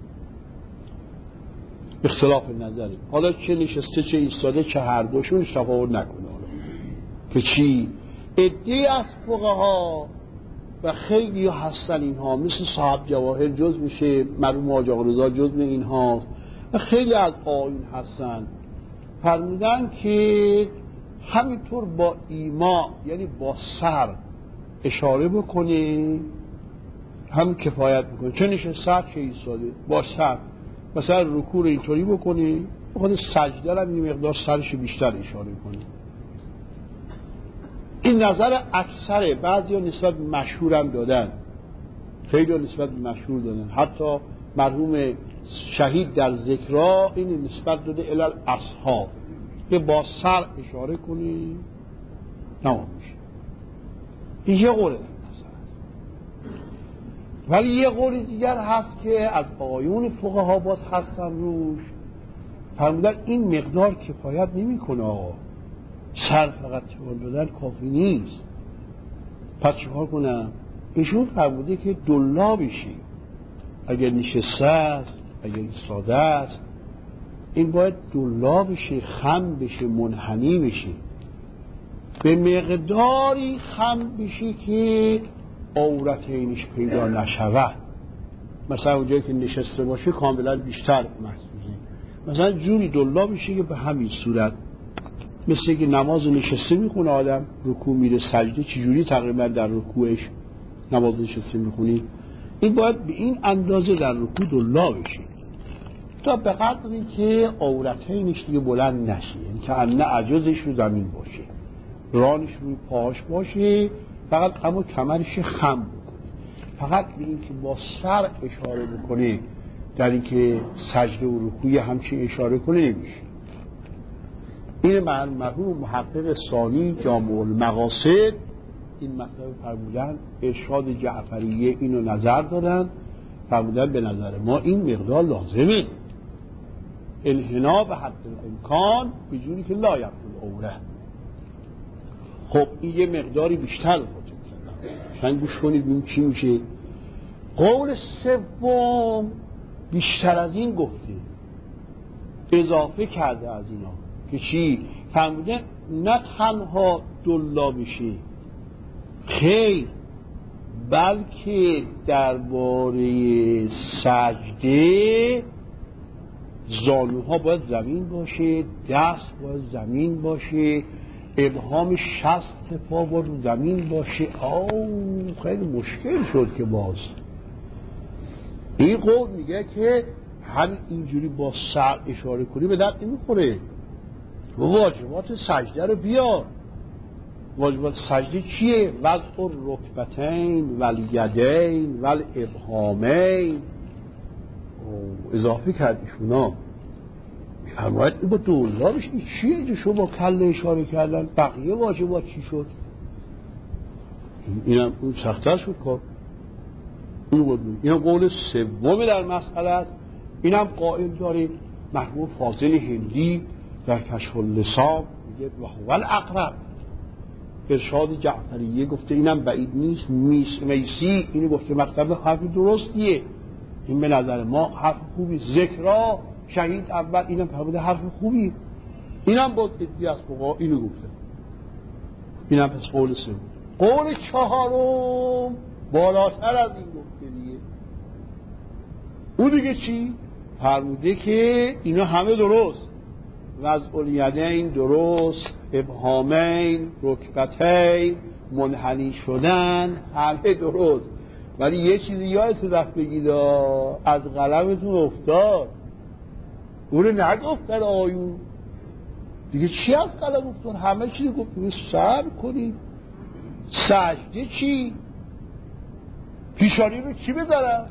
اختلاف نظری. حالا چه نشسته چه ایستاده چه هر دوشون تفاوت نکنه. حالا که چی عده‌ای از فقها و خیلی هستن اینها، مثل صاحب جواهر جز میشه، مرحوم حاج آقا رضا جز اینها و خیلی از آیین هستن، فرمودن که همینطور با ایما یعنی با سر اشاره بکنه هم کفایت میکنه. چه نشسته چه ایستاده با سر، مثلا رکوع رو اینطوری بکنی، بخواد سجده رو این مقدار سرش بیشتر اشاره کنی. این نظر اکثره، بعضی ها نسبت مشهور هم دادن، خیلی ها نسبت مشهور دادن، حتی مرحوم شهید در ذکرها این نسبت داده الال اصحاب که با سر اشاره کنی تمام میشه. این یه قوله ولی یه قول دیگر هست که از آیون فقها باز هستن روش، فرمودن این مقدار کفایت نمی کنه، سر فقط تکان دادن کافی نیست. پس چیکار کنم؟ ایشون فرموده که دلا بشی، اگر نشسته است اگر ساده است این باید دلا بشه، خم بشه، منحنی بشه، به مقداری خم بشه که عورتینش پیدا نشود. مثلا اونجایی که نشسته باشه کاملا بیشتر محسوسه، مثلا جوری دلا بشه که به همین صورت، مثل که نماز نشسته میخونه آدم، رکوع میره سجده چجوری تقریبا در رکوعش نماز نشسته میخونی، این باید به این اندازه در رکوع دلا بشه تا به قدری که عورتینش دیگه بلند نشه، یعنی که انه عجزش رو زمین باشه، رانش روی پاهاش باشه، فقط اما کمرش خم بکنه. فقط به این که با سر اشاره بکنه در این که سجده و رکوع همچین اشاره کنه نمیشه. این مرحوم محقق ثانی جامع المقاصد این مطلب فرمودن، ارشاد جعفریه اینو نظر دادن، فرمودن به نظر ما این مقدار لازمه، انحنا به حد امکان به جوری که لا یبدو العوره. خب این یه مقداری بیشتر رو شاید گوش کنید ببین چی میشه. قول سوم بیشتر از این گفته، اضافه کرده از اینا که چی؟ فرمودن نه تنها دلا بشه، خیر بلکه درباره سجده زانوها باید زمین باشه، دست باید زمین باشه، ابهام شست پا با رو زمین باشه. آو خیلی مشکل شد که باز این قول میگه که همین اینجوری با سر اشاره کنی به درد نمیخوره. واجبات سجده رو بیار. واجبات سجده چیه؟ وضع الرکبتین والیدین والابهامین. اضافه کردیشونا فرماید این با دولا بشه. این چیه اینجا شما با کل اشاره کردن؟ بقیه واجبات چی شد؟ اینم اون سخت‌تر شد کار. این بود. اینم قول سومی در مسئله است. اینم قائل داریم مرحوم فاضل هندی در کشف اللسان میگه و هو الاقرب. ارشاد جعفریه گفته اینم بعید نیست. میس میسی اینو گفته مطلب حرف درستیه، این به نظر ما حرف خوبی. ذکرها شهید اول اینم فرموده حرف خوبی، اینم باز ادعی از فقها اینو گفته. اینم پس قول سوم. قول چهارم بالاتر از این گفته دیگه. او دیگه چی؟ فرموده که اینا همه درست، وضع الیدین درست، ابهامین، رکبتین، منحنی شدن همه درست، ولی یه چیزی یادتون رفت بگید از قلمتون افتاد. اونو نگفتن آیون دیگه. چی از قلم گفتن؟ همه چیز گفتن. صبر کنید. سجده چی؟ پیشانی رو کی بذارم؟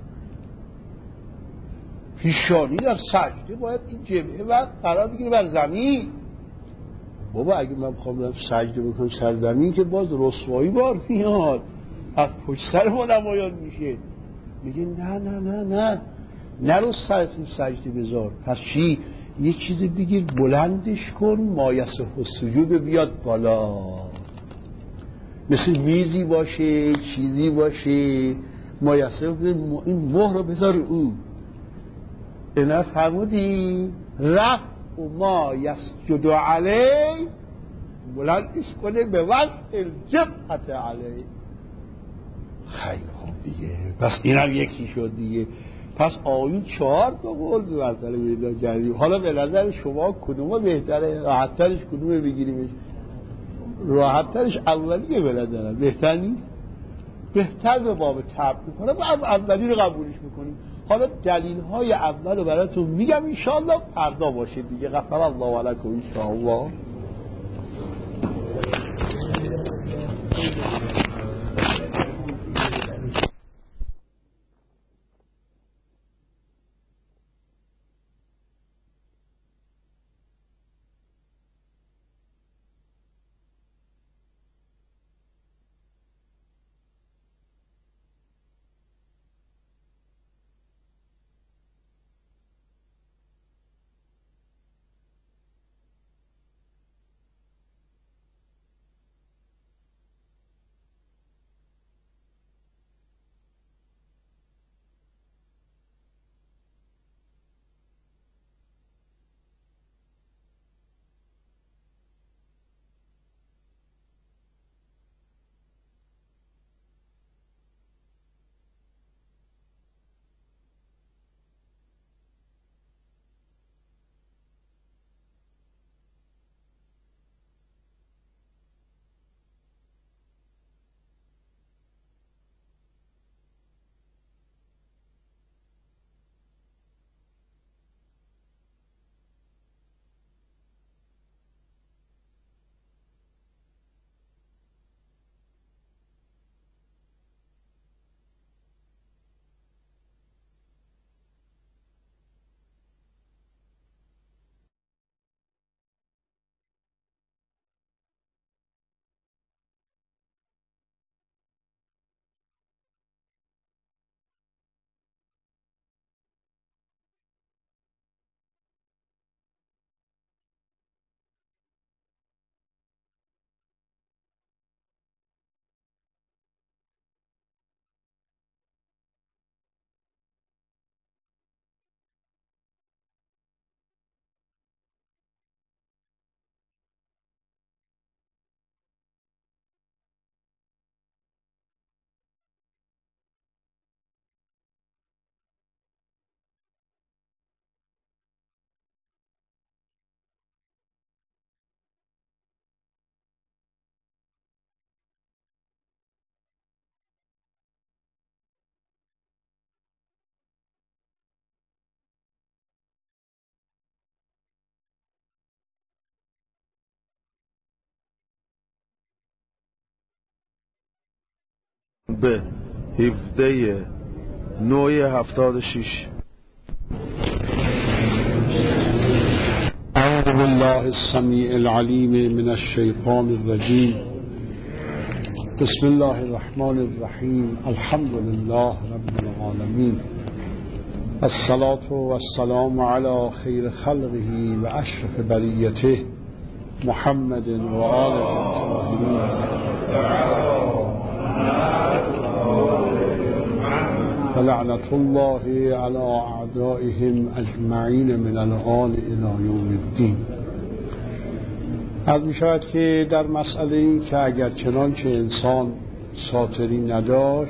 پیشانی در سجده باید این جبهه وقت قرار بگیره بر زمین. بابا اگه من بخوام برم سجده بکنم سر زمین که باز رسوایی بار میاد، از پشت سر ما نمایان میشه. میگه نه نه نه نه نرو سرتون سجده بذار. پس چی؟ یه چیزی بگیر بلندش کن، مایسه السجود بیاد بالا، مثل میزی باشه چیزی باشه، مایسه این مهر رو بذار او. اینا فرمودی رفت و ما یسجد علی، بلندش کنه به وضع الجبهت علی. خیلی خوب دیگه. پس اینم یکی شد دیگه. پس آیون چهار تا قول مثلا پیدا کردیم. حالا به نظر شما کدوم بهتره؟ راحت‌ترش کدومه بگیریمش؟ راحت‌ترش اولیه به نظرم. بهتر نیست؟ بهتر به باب تب میکنه و از اولی رو قبولش میکنیم. حالا دلیل های اول رو براتون میگم انشاءالله فردا باشه دیگه. غفر الله علیکم انشاءالله. به هفده نوع هفتاد شیش. اعوذ بالله السمیع العلیم من الشیطان الرجیم. بسم الله الرحمن الرحیم. الحمد لله رب العالمین. الصلاة والسلام علی خیر خلقه و اشرف بریته محمد و آله الطاهرین فلعنة الله على اعدائهم اجمعین من الآن الى یوم الدین. از می شود که در مسئله این که اگر چنانچه انسان ساتری نداشت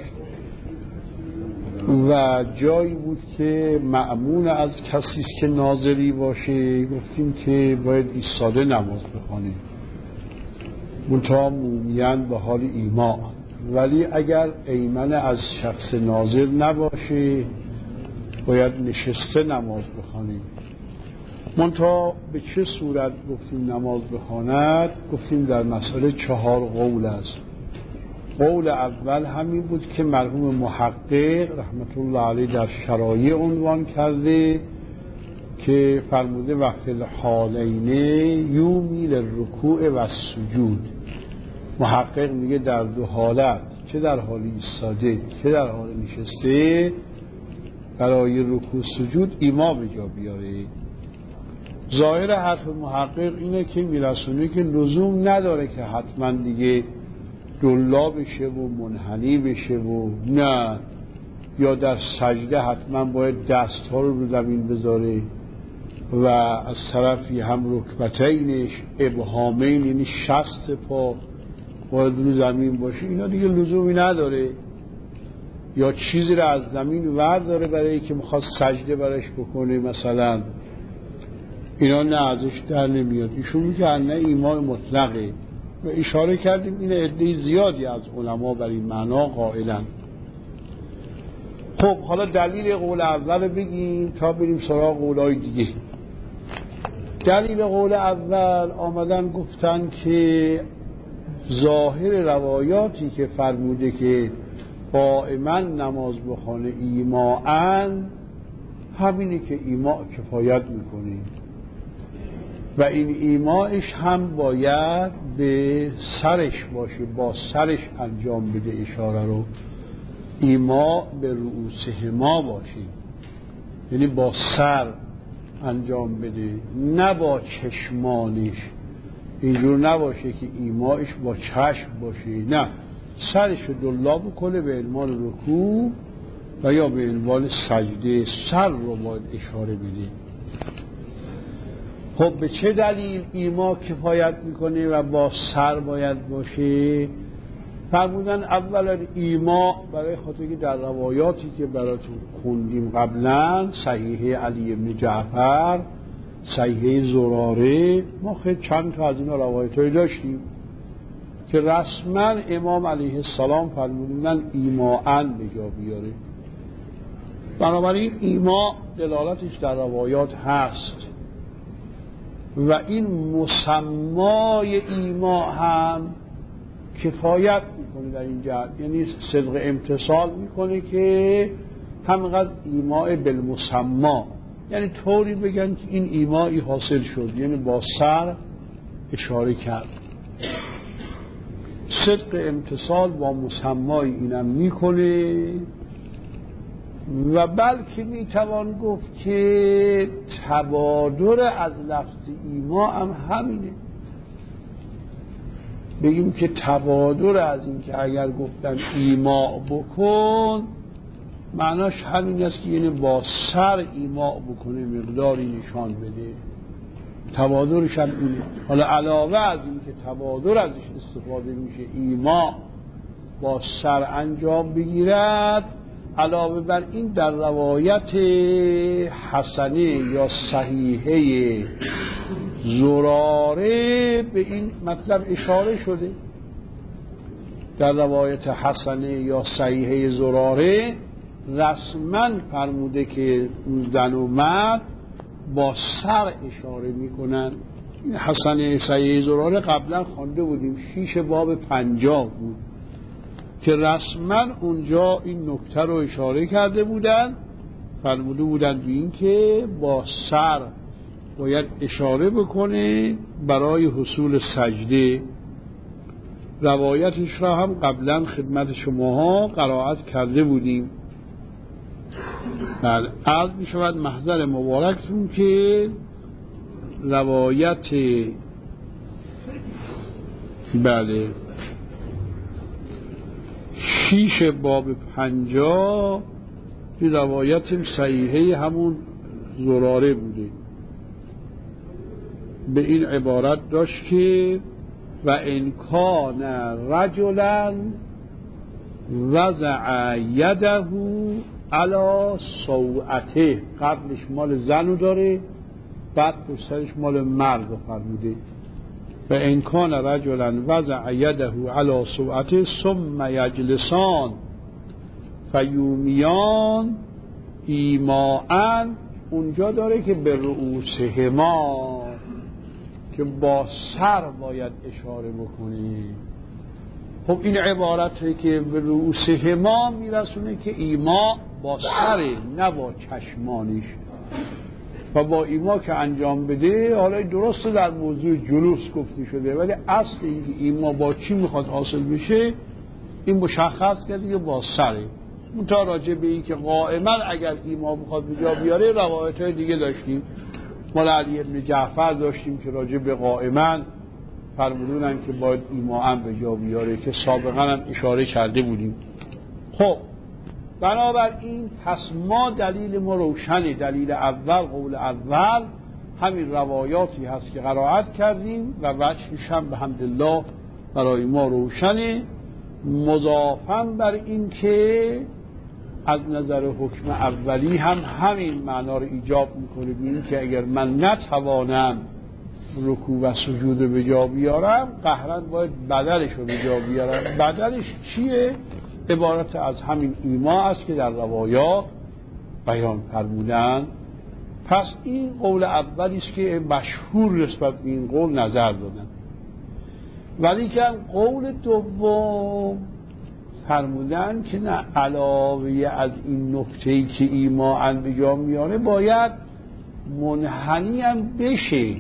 و جایی بود که مأمون از کسی است که ناظری باشه، گفتیم که باید ایستاده نماز بخوانیم منتها مومیان به حال ایما. ولی اگر ایمن از شخص ناظر نباشه باید نشسته نماز بخوانیم. منتها به چه صورت گفتیم نماز بخواند؟ گفتیم در مسئله چهار قول است. قول اول همین بود که مرحوم محقق رحمت الله علیه در شرایع عنوان کرده که فرموده وقت الحالین یومی للرکوع و السجود. محقق میگه در دو حالت، چه در حال ایستاده چه در حال نشسته، برای رکوع سجود ایما به جا بیاره. ظاهر حرف محقق اینه که میرسونه که لزوم نداره که حتما دیگه دلا بشه و منحنی بشه و نه، یا در سجده حتما باید دست ها رو رو زمین بذاره و از طرفی هم رکبتینش ابهامین یعنی شست پا باید رو زمین باشه. اینا دیگه لزومی نداره. یا چیزی رو از زمین ور داره برای که میخواد سجده برش بکنه مثلا، اینا نه ازش در نمیاد. ایشون میگه نه ایمان مطلقه و اشاره کردیم این عده زیادی از علما بر این معنا قائلن. خب حالا دلیل قول اول بگیم تا بریم سراغ قولای دیگه. دلیل قول اول آمدن گفتن که ظاهر روایاتی که فرموده که قائما نماز بخوانه ایماءن، همینی که ایماء کفایت میکنه و این ایماءش هم باید به سرش باشه، با سرش انجام بده. اشاره رو ایماء به رؤوسهما باشه، یعنی با سر انجام بده، نه با چشمانش. اینجور نباشه که ایماءش با چشم باشه، نه، سرش رو دلا بکنه به عنوان رکوع و یا به عنوان سجده، سر رو باید اشاره بده. خب به چه دلیل ایما کفایت میکنه و با سر باید باشه؟ فرمودن اولا ایما برای خاطر که در روایاتی که براتون خوندیم قبلا، صحیحه علی بن جعفر، صحیحه زراره، ما خیلی چند تا از اینا روایتایی داشتیم که رسما امام علیه السلام فرمودن ایماءن به جا بیاره. بنابراین ایما دلالتش در روایات هست و این مسمای ایما هم کفایت میکنه در این جهت، یعنی صدق امتصال میکنه که همینقدر ایماء بالمسما، یعنی طوری بگن که این ایمایی حاصل شد، یعنی با سر اشاره کرد. صدق امتصال با مسمای اینم میکنه و بلکه میتوان گفت که تبادر از لفظ ایما هم همینه. بگیم که تبادر از این که اگر گفتن ایما بکن، معناش همین است که یعنی با سر ایما بکنه، مقداری نشان بده. تبادرش هم اینه. حالا علاوه از این که تبادر ازش استفاده میشه، ایما با سر انجام بگیرد، علاوه بر این در روایت حسنه یا صحیحه زراره به این مطلب اشاره شده. در روایت حسنه یا صحیحه زراره رسما فرموده که زن و مرد با سر اشاره میکنن. این حسنه صحیحه زراره قبلا خوانده بودیم، شیش باب پنجاه بود که رسما اونجا این نکته رو اشاره کرده بودن، فرموده بودن به این که با سر باید اشاره بکنه برای حصول سجده. روایتش را هم قبلا خدمت شماها قرائت کرده بودیم. بله، عرض می شود محضر مبارکتون که روایت بله شیش باب پنجاه این روایت صحیحه همون زراره بوده. به این عبارت داشت که و انکان رجلا وضع یده علی سوعته، قبلش مال زنو داره، بعد پشترش مال مرد فرموده. و انکان رجلا وضع یده علی سوعته ثم یجلسان فیومیان ایماءن، اونجا داره که به رؤوسهما که با سر باید اشاره بکنیم. خب این عبارتی که به رؤوسهما میرسونه که ایما با سره نه با چشمانش، و با ایما که انجام بده. حالا درسته در موضوع جلوس گفته شده، ولی اصل این ایما با چی میخواد حاصل بشه این مشخص کرده که با سره. منتها راجع به این که قائما اگر ایما میخواد به جا بیاره روایت های دیگه داشتیم. مال علی ابن جعفر داشتیم که راجع به قائما فرمودونن که باید ایما هم به جا بیاره که سابقا هم اشاره کرده بودیم. خب بنابراین پس ما دلیل ما روشنه. دلیل اول، قول اول همین روایاتی هست که قرائت کردیم و وجهش هم به حمدالله برای ما روشنه، مضافاً بر این که از نظر حکم اولی هم همین معنا رو ایجاب میکنه، ببین که اگر من نتوانم رکوع و سجود به جا بیارم قهرن باید بدلش رو به جا بیارم. بدلش چیه؟ عبارت از همین ایما است که در روایات بیان فرمودن. پس این قول اولی است که مشهور نسبت به این قول نظر دادن. ولی که قول دوم فرمودن که نه، علاوه از این نکته‌ای که ایما ان به جا میاره باید منحنی هم بشه،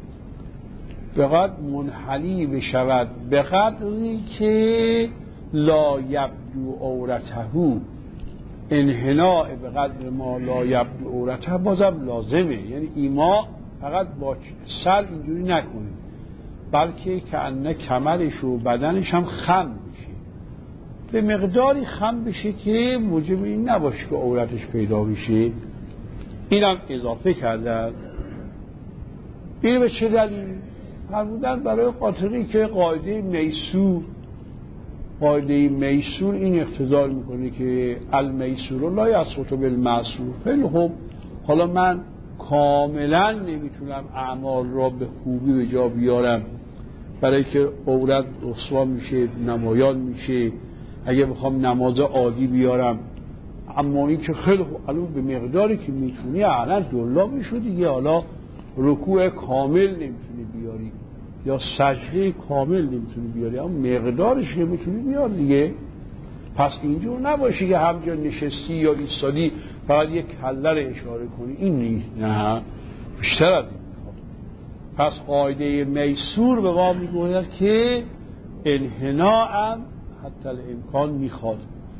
به قدر منحنی بشود به قدری که لا یبدو عورته، انحناء به قدر ما لا یبدو عورته بازم لازمه. یعنی ایما فقط با سر اینجوری نکنه، بلکه که انه کمرش و بدنش هم خم بشه، به مقداری خم بشه که موجب این نباشه که عورتش پیدا بشه. اینم اضافه کردن. این به چه دلیل؟ فرمودن برای خاطری که قاعده میسور قاعده میسور این اقتضا میکنه که المیسور لا یسقط بالمعسور. خیلی خوب، حالا من کاملا نمیتونم اعمال را به خوبی به جا بیارم برای که عورت رسوا میشه، نمایان میشه، اگه بخوام نماز عادی بیارم. اما این که خیلی خوب الان به مقداری که میتونی اعلا دلا میشو دیگه، حالا رکوع کامل نمیتونی بیاری یا سجده کامل نمیتونی بیاری، اما مقدارش نمیتونی بیار دیگه. پس اینجور نباشی که همجا نشستی یا ایستادی فقط یک کله رو اشاره کنی، این نیست، نه، بیشتر از این. پس قاعده میسور به ما میگوید که انحناء هم حتی الامکان میخواد.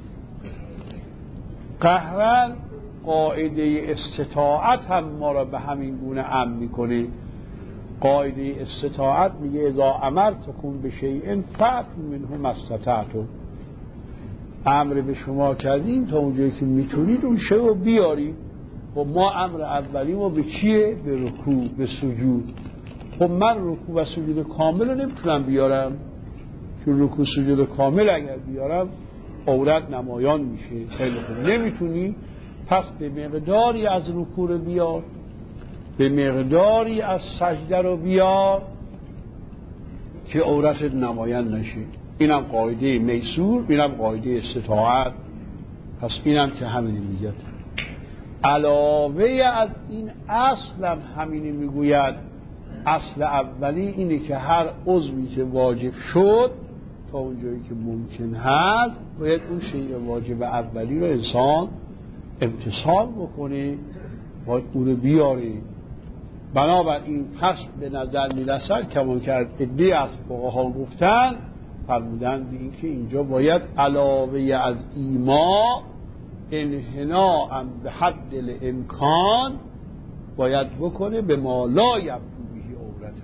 قهرن قاعده استطاعت هم ما را به همین گونه امر میکنه. قاعده استطاعت میگه اذا امرتکم بشیء فأتوا منه ما استطعتم، امر به شما کردیم تا اونجایی که میتونید اون شی رو بیارید. و ما امر اولی ما به چیه؟ به رکوع، به سجود. خب من رکوع و سجود کامل رو نمیتونم بیارم، چون رکوع سجود کامل اگر بیارم عورت نمایان میشه. خیلی خوب، نمیتونی، پس به مقداری از رکوع رو بیار، به مقداری از سجده رو بیار که عورت نمایان نشه. اینم قاعده میسور، اینم قاعده استطاعت. پس اینم که همینی میگه. علاوه از این اصلم همینی میگوید. اصل اولی اینه که هر عضوی که واجب شد تا اونجایی که ممکن هست باید اون شیء واجب اولی رو انسان امتثال بکنه، باید اون رو بیاره. بنابراین پس به نظر میرسد کمان کرد ادعی از فقها گفتن فرمودن به این که اینجا باید علاوه از ایما انحناء به حد الامکان باید بکنه به ما لا یبدو به عورته.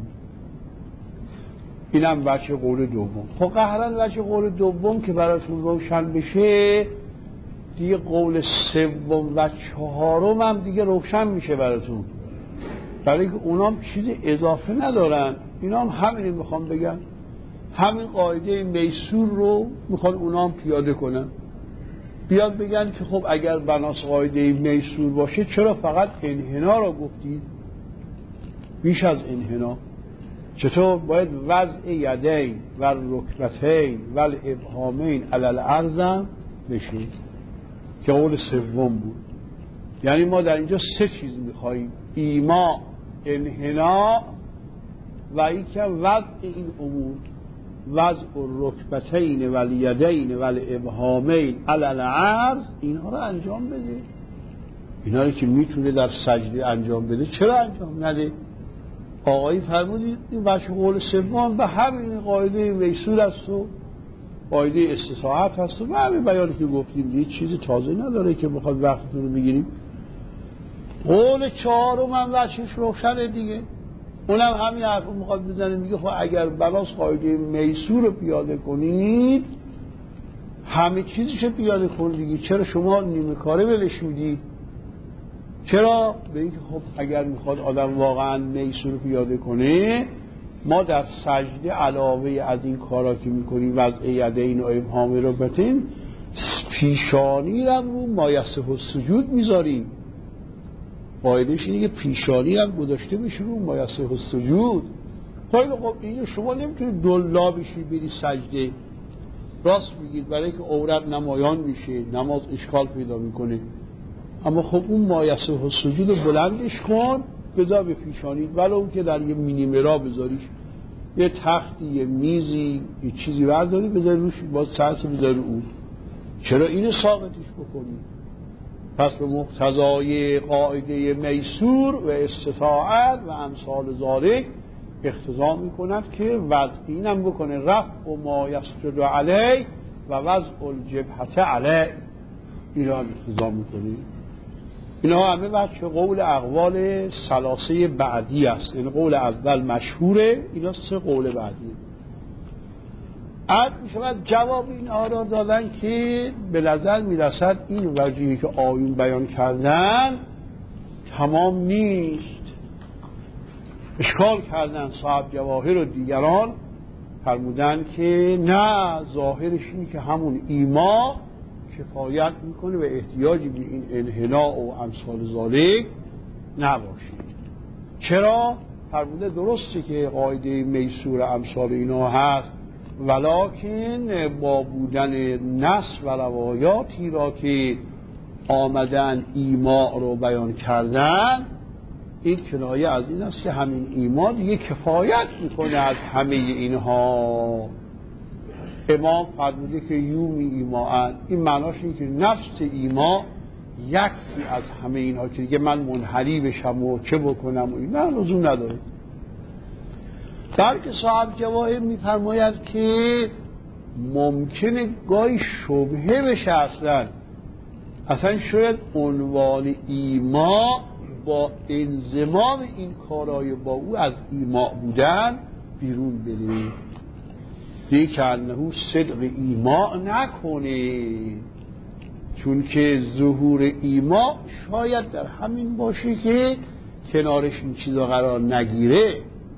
اینم وجه قول دوم. خب قهرن وجه قول دوم که براتون روشن بشه دیگه قول سوم و چهارم هم دیگه روشن میشه براتون، برای که اونام چیز اضافه ندارن. اینا هم همینی میخوام بگن، همین قاعده میسور رو میخوان اونام پیاده کنن. بیاد بگن که خب اگر بناس قاعده میسور باشه چرا فقط انحنا رو گفتید بیش از انحنا؟ چطور باید وضع یدین و رکبتین و الابهامین علی الارض بشه که قول سوم بود. یعنی ما در اینجا سه چیز میخواییم: ایما، انحنا و یکی وضع این امور، وضع الرکبتین و الیدین و الابهامین علی العرض. اینها رو انجام بده. اینا رو که میتونه در سجده انجام بده چرا انجام نده؟ آقایی فرمودید این بچه قول سوم به همین قاعده میسور است و قاعده استطاعت هست و همین بیانی که گفتیم دیگه چیز تازه نداره که بخواد وقتتون رو بگیریم. قول چهارم هم وجهش روشنه دیگه، اونم همین حرف رو میخواد بزنه، میگه خب اگر بلاس قاعده میسور رو پیاده کنید همه چیزش رو پیاده کنید دیگه، چرا شما نیمه کاره ولش میدید؟ چرا؟ به اینکه خب اگر میخواد آدم واقعا میسور رو پیاده کنه، ما در سجده علاوه از این کارا که میکنیم وضع یدین و ابهام رو بتین پیشانی رو رو مایسه السجود میذاریم. قاعدش اینه که پیشانی هم گذاشته بشه رو مایسه السجود. خیلی خب اینو شما نمیتونید دلا بشید بری سجده، راست میگید، برای که عورت نمایان میشه، نماز اشکال پیدا میکنه. اما خب اون مایسه السجود رو بلندش کن بذار به پیشانید، ولو اون که در یه مینیمرا بذاریش، یه تختی، یه میزی، یه چیزی برداری بذاری روش، باز سرس بذاری اون. چرا اینو ساقطش بکنی؟ پس به مقتضای قاعده میسور و استطاعت و امثال ذالک اقتضا میکند که وضع اینم بکنه رفع و ما یسجد علیه و وضع الجبهه علیه. اینا هم اقتضا میکنه. اینا همه بچه قول اقوال ثلاثه بعدی است. این قول اول مشهوره، اینا سه قول بعدی. عد می شود جواب اینها را دادن که به نظر می رسد این وجهی که آیون بیان کردن تمام نیست. اشکال کردن صاحب جواهر و دیگران، فرمودن که نه، ظاهرش اینه که همون ایما کفایت میکنه و احتیاجی به این انحناء و امثال ذالک نباشید. چرا؟ فرموده درسته که قاعده میسور امثال اینا هست، ولکن با بودن نص و روایاتی را که آمدن ایما رو بیان کردن، این کنایه از این است که همین ایما دیگه کفایت میکنه از همه اینها. امام فرموده که یومی ایمان، این معناش این که نفس ایما یکی از همه اینها که دیگه من منحری بشم و چه بکنم و این نه لزوم نداره. بلکه صاحب جواهر میفرماید که ممکنه گاهی شبهه بشه، اصلا اصلا شاید عنوان ایما با انضمام این کارای با او از ایما بودن بیرون بره، دیگه که انهو صدق ایما نکنه، چون که ظهور ایما شاید در همین باشه که کنارش این چیزا قرار نگیره.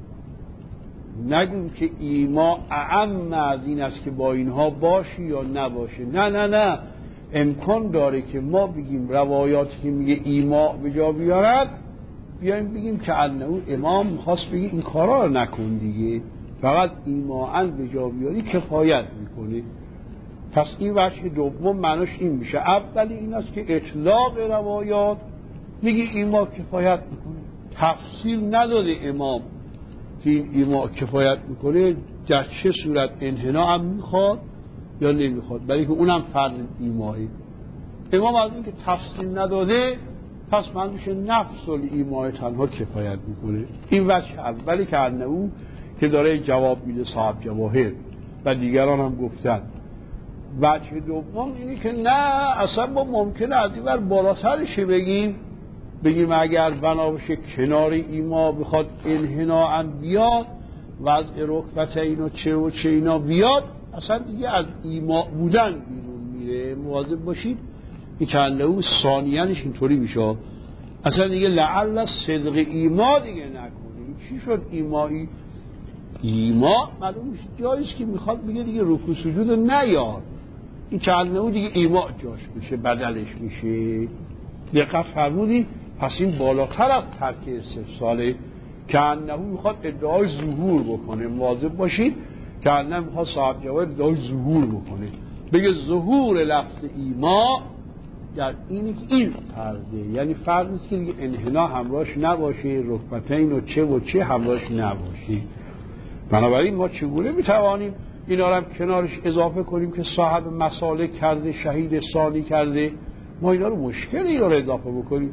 نگون که ایما اعم از این است که با اینها باشی یا نباشه، نه نه نه، امکان داره که ما بگیم روایاتی که میگه ایما به جا بیارد بیایم بگیم که انهو امام میخواست بگه این کارا رو نکن دیگه، فقط ایماً به جا بیاری کفایت میکنه. پس این وجه دوم معناش این میشه. اولی این است که اطلاق روایات میگه ایما کفایت میکنه، تفصیل نداده امام که این ایما کفایت میکنه در چه صورت انحناء هم میخواد یا نمیخواد، برای که اونم فرض ایمایی. امام از این که تفصیل نداده پس من میشه نفس الایمان تنها کفایت میکنه. این وجه اولی که انهو که داره جواب میده صاحب جواهر و دیگران هم گفتن. وجه دوم اینی که نه، اصلا ما ممکنه از این ور بالاترش بگیم بگیم اگر بنا بشه کنار ایما بخواد انحناء بیاد وضع رکبتین و چه و چه اینا بیاد، اصلا دیگه از ایما بودن بیرون میره. مواظب باشید این که انهو ثانیانش اینطوری میشه، اصلا دیگه لعل صدق ایما دیگه نکنه. چی شد ایمایی؟ ایما معلومش جاییست که میخواد بگه دیگه رکوع سجود نیار، این که انهو دیگه ایما جاش میشه، بدلش میشه. دقت فرمودی؟ پس این بالاتر از ترک استفساله که انهو میخواد ادعای ظهور بکنه. مواظب باشید که انهو میخواد صاحب جواهر ادعای ظهور بکنه، بگه ظهور لفظ ایما در اینی که این فرضه، یعنی فرض نیست که دیگه انحنا همراهش نباشه، رکبتین و چه و چه همراهش نباشه. بنابراین ما چگونه میتوانیم اینا رو هم کنارش اضافه کنیم که صاحب مسالک کرده، شهید ثانی کرده؟ ما اینا رو مشکل اینا رو اضافه بکنیم.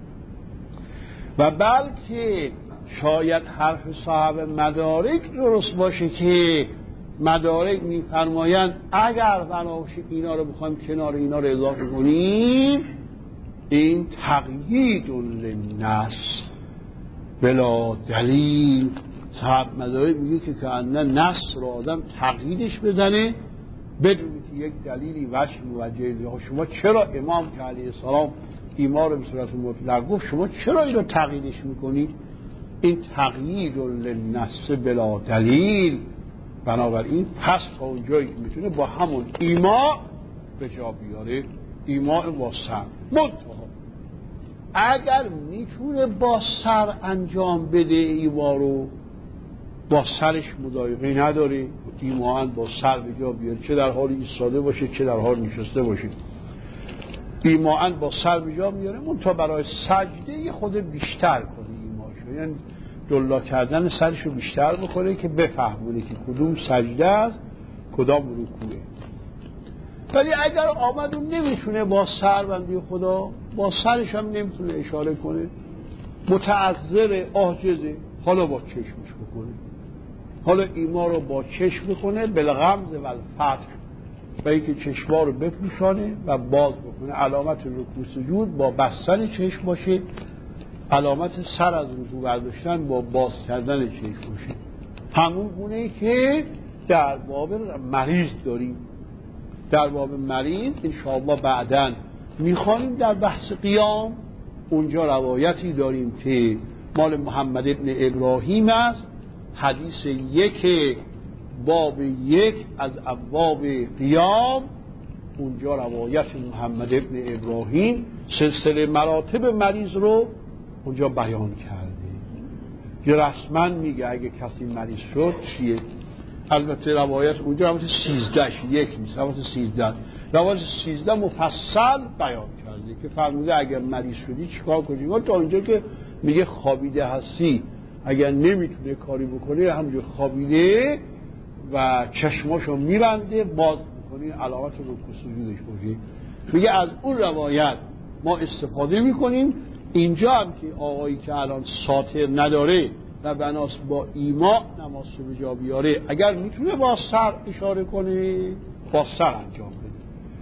و بلکه شاید حرف صاحب مدارک درست باشه که مدارک میفرمایند اگر بناشه اینا رو بخوایم کنار اینا رو اضافه کنیم، این تقیید للنص بلا دلیل. صاحب مدارک میگه که کأنه نص رو آدم تقییدش بزنه بدون که یک دلیلی وجه موجه. شما چرا امام که علیه السلام ایما رو به صورت مطلق گفت، شما چرا این رو تقییدش میکنید؟ این تقیید للنص بلا دلیل. بنابراین پس تا اونجایی که میتونه با همون ایما به جا بیاره، ایما با سر. منتها اگر میتونه با سر انجام بده ایما رو، با سرش مضایقه نداره، ایما با سر به جا بیاره، چه در حال ایستاده باشه چه در حال نشسته باشه، ایما با سر به جا میاره. منتها برای سجده خود بیشتر کنه ایماشو، یعنی دلا کردن سرشو بیشتر بکنه که بفهمونه که کدوم سجده است کدام رکوعه. ولی اگر آمد و نمیتونه با سر بندی خدا، با سرش هم نمیتونه اشاره کنه، متعذر عاجزه، حالا با چشمش بکنه، حالا ایما رو با چشم بکنه بالغمز و الفتح، و اینکه چشما رو بپوشانه و باز بکنه. علامت رکوع سجود با بستن چشم باشه، علامت سر از رکوع برداشتن با باز کردن چشم باشه. همون گونه که در باب مریض داریم. در باب مریض انشاءالله بعداً میخوانیم در بحث قیام. اونجا روایتی داریم که مال محمد ابن ابراهیم است، حدیث یک باب یک از ابواب قیام. اونجا روایت محمد ابن ابراهیم سلسله مراتب مریض رو اونجا بیان کرده. یه رسما میگه اگه کسی مریض شد چیه. البته روایت اونجا روایت سیزدهش یک نیست، روایت سیزده روایت سیزده مفصل بیان کرده که فرموده اگر مریض شدی چیکار کنی. و تا اونجا که میگه خوابیده هستی، اگر نمیتونه کاری بکنه همونجا خوابیده و چشماشو میبنده باز میکنی، علامت رکوع سجودش باشه. میگه از اون روایت ما استفاده میکنیم. اینجا هم که آقایی که الان ساتر نداره و بناس با ایما نماز رو به جا بیاره، اگر میتونه با سر اشاره کنه با سر انجام بده.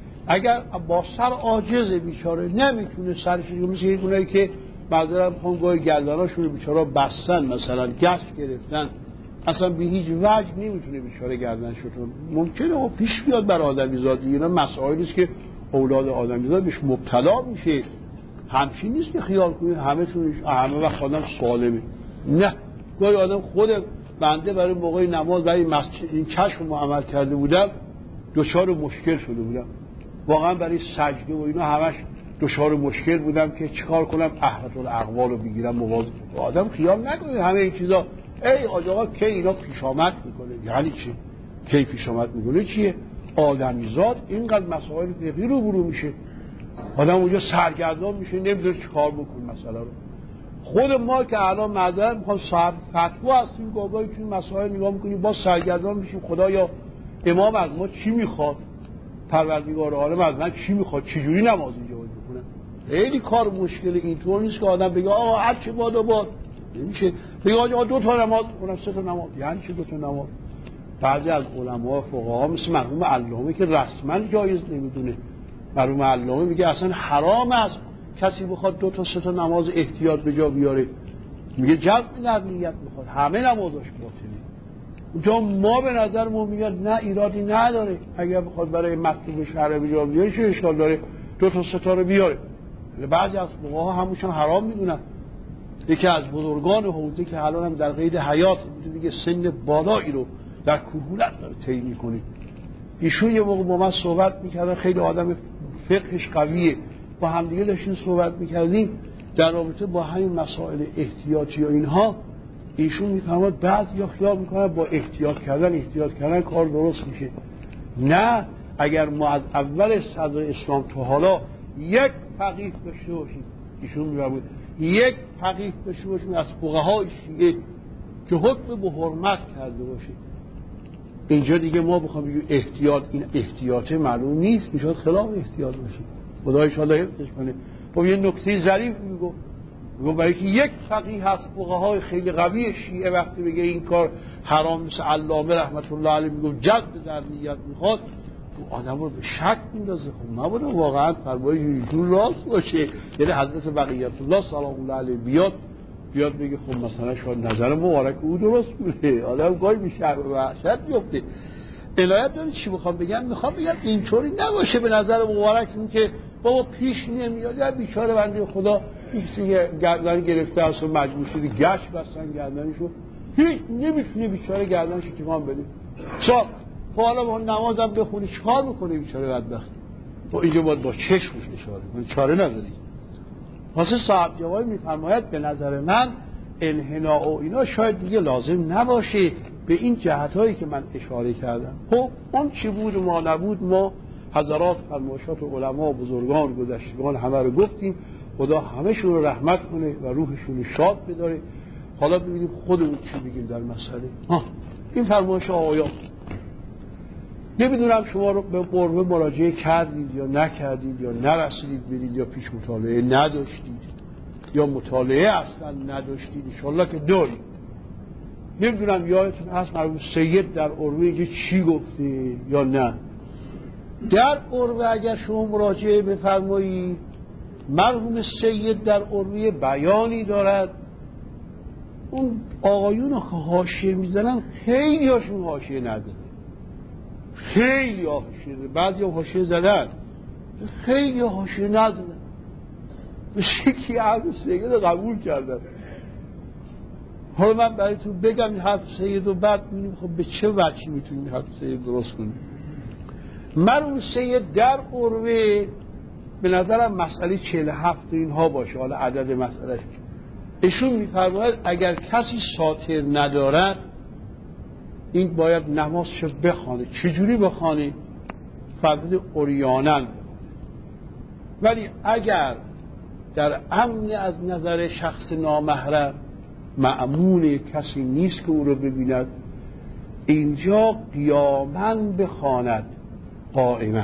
اگر با سر عاجز بیچاره نمیتونه سرش رو، مثل یک اونایی که بعضا خونگاه گردناشون رو بیچاره بستن، مثلا گس گرفتن، اصلا به هیچ وجه نمیتونه بیچاره گردنشون. ممکنه او پیش بیاد بر آدمیزاد، اینا مسائلی است که اولاد آدمیزاد بهش مبتلا میشه. همچین نیست که خیال کنید همه تونش همه وقت آدم سالمه. نه، گاهی آدم خود بنده برای موقع نماز برای مسجد این چشم رو عمل کرده بودم دچار مشکل شده بودم، واقعا برای سجده و اینا همش دچار مشکل بودم که چیکار کنم احرت الاقوال رو بگیرم مواظب. آدم خیال نکنه همه این چیزا ای آقا کی اینا پیش آمد میکنه. یعنی چی کی پیش آمد میکنه؟ چیه؟ آدمیزاد اینقدر مسائل فقهی رو برو میشه، آدم اونجا سرگردان میشه نمیدونه چیکار بکنه. مثلا رو خود ما که الان معذرت میخوام صاحب فتوا هستیم، گاهی که مسائل نگاه میکنیم با سرگردان میشیم. خدایا امام از ما چی میخواد؟ پروردگار عالم از من چی میخواد؟ چجوری نماز اینجا بکنه؟ خیلی کار مشکل. اینطور نیست که آدم بگه آقا هر چه باد و باد. نمیشه بگه آقا دو تا نماز کنم سه تا نماز. یعنی چه دو تا نماز؟ بعضی از علما فقها مثل مرحوم علامه که رسما جایز نمیدونه، مرحوم علامه میگه اصلا حرام است کسی بخواد دو تا سه تا نماز احتیاط به جا بیاره. میگه جزم در نیت میخواد، همه نمازاش باطله. اونجا ما به نظر ما میگه نه ایرادی نداره، اگر بخواد برای مطلوب شرع به جا بیاره چه اشکال داره دو تا سه تا رو بیاره. بعضی از فقها همونشون حرام میدونن. یکی از بزرگان حوزه که الان هم در قید حیات دیگه سن بالایی رو در کهولت داره طی میکنه، ایشون یه موقع با من صحبت میکردن، خیلی آدم فقهش قویه، با هم دیگه داشتیم صحبت میکردیم در رابطه با همین مسائل احتیاطی و اینها. ایشون میفهمد بعضیا خیال میکنن با احتیاط کردن احتیاط کردن کار درست میشه. نه، اگر ما از اول صدر اسلام تا حالا یک فقیه داشته باشیم، ایشون می‌فرمود یک فقیه داشته باشیم از فقهای شیعه که حکم به حرمت کرده باشه. اینجا دیگه ما بخوام بگیم احتیاط، این احتیاط معلوم نیست، میشود خلاف احتیاط باشه. خدا ان شاءالله حفظش کنه. خب یه نکته ظریف میگم، میگم برای که یک فقیه هست فقهای خیلی قوی شیعه وقتی بگه این کار حرام، مثل علامه رحمت الله علیه میگم جلب در نیت میخواد، تو آدم رو به شک میندازه. خب نبوده واقعا فرمایش ایشون راست باشه. یعنی حضرت بقیت الله سلام الله علیه بیاد بیاد بگه خب مثلا شاید نظر مبارک او درست بوده، آدم گاهی میشه وحشت میفته. عنایت داری چی میخوام بگم؟ میخوام بگم اینطوری نباشه به نظر مبارک این که بابا پیش نمیاد، یا بیچاره بنده خدا یکی گردن گرفته است و مجبور شده گشت بستن گردنشو، هیچ نمیتونه بیچاره گردنش تکان بده. صاحب حالا با نمازم بخونی چیکار میکنه بیچاره بدبخت؟ تو اینجا باید با چشمش اشاره کنی، چاره نداری. واسه صاحب جواب میفرماید به نظر من انحناء و اینا شاید دیگه لازم نباشه به این جهتایی که من اشاره کردم. خب اون چی بود و ما نبود، ما حضرات فرمایشات علما و بزرگان گذشتگان همه رو گفتیم. خدا همه‌شون رو رحمت کنه و روحشون رو شاد بداره. حالا ببینیم خودمون چی بگیم در مسئله. ها این فرمایش آقایان، نمیدونم شما رو به قربه مراجعه کردید یا نکردید یا نرسیدید برید یا پیش مطالعه نداشتید یا مطالعه اصلا نداشتید، انشالله که دارید. نمیدونم یادتون هست مرحوم سید در قربه چی گفته یا نه. در قربه اگر شما مراجعه بفرمایید، مرحوم سید در قربه بیانی دارد. اون آقایون که حاشیه میزنن خیلی هاشون حاشیه نداره، خیلی حاشیه زدن، بعضی هم حاشیه زدن، خیلی حاشیه نزدن. بشه که حرف سید رو قبول کردن. حالا من برایتون بگم حرف سید رو بعد می‌بینیم خب به چه وجهی میتونیم حرف سید درست کنیم. مرحوم سید در قربه به نظرم مسئله چهل و هفت اینها باشه، حالا عدد مسئلهش ایشون میفرماید اگر کسی ساتر ندارد این باید نمازشو بخوانه. چجوری بخوانه؟ فرمود عریاناً. ولی اگر در امن از نظر شخص نامحرم مأمون کسی نیست که او رو ببیند، اینجا قیاماً بخواند، قائما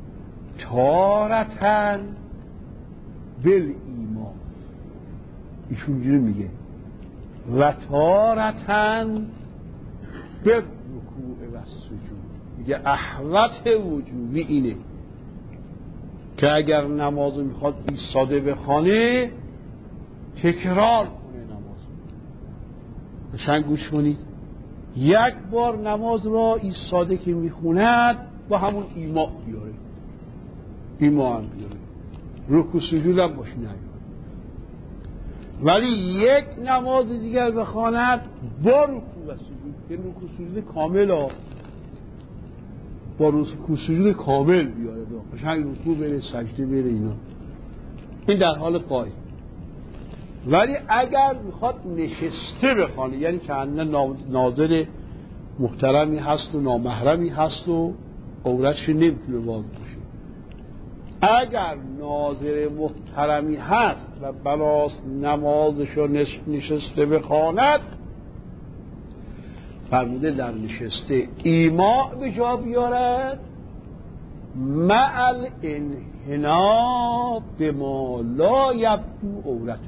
تارتن بل ایمان. ایشون جوری میگه و تارتن به رکوع و سجود. میگه احوط وجوبی اینه که اگر نماز میخواد ایستاده بخوانه تکرار کنه نماز. بشن گوش کنید، یک بار نماز را ایستاده که میخوند با همون ایما بیاره، ایما هم بیاره، رکوع سجود هم باشه نیاره. ولی یک نماز دیگر بخواند با رکوع و سجود، این رکوع سجود کامل ها، با رکوع سجود کامل بیاره، قشنگ رکوع بره سجده بره اینا، این در حال قائم. ولی اگر میخواد نشسته بخوانه، یعنی که ناظر محترمی هست و نامحرمی هست و عورتش نمیتونه باز باشه، اگر ناظر محترمی هست و بناست نمازشو نشسته بخواند، فرموده در نشسته ایما به جا بیارد مع الانحناء بما لا یبدو عورته.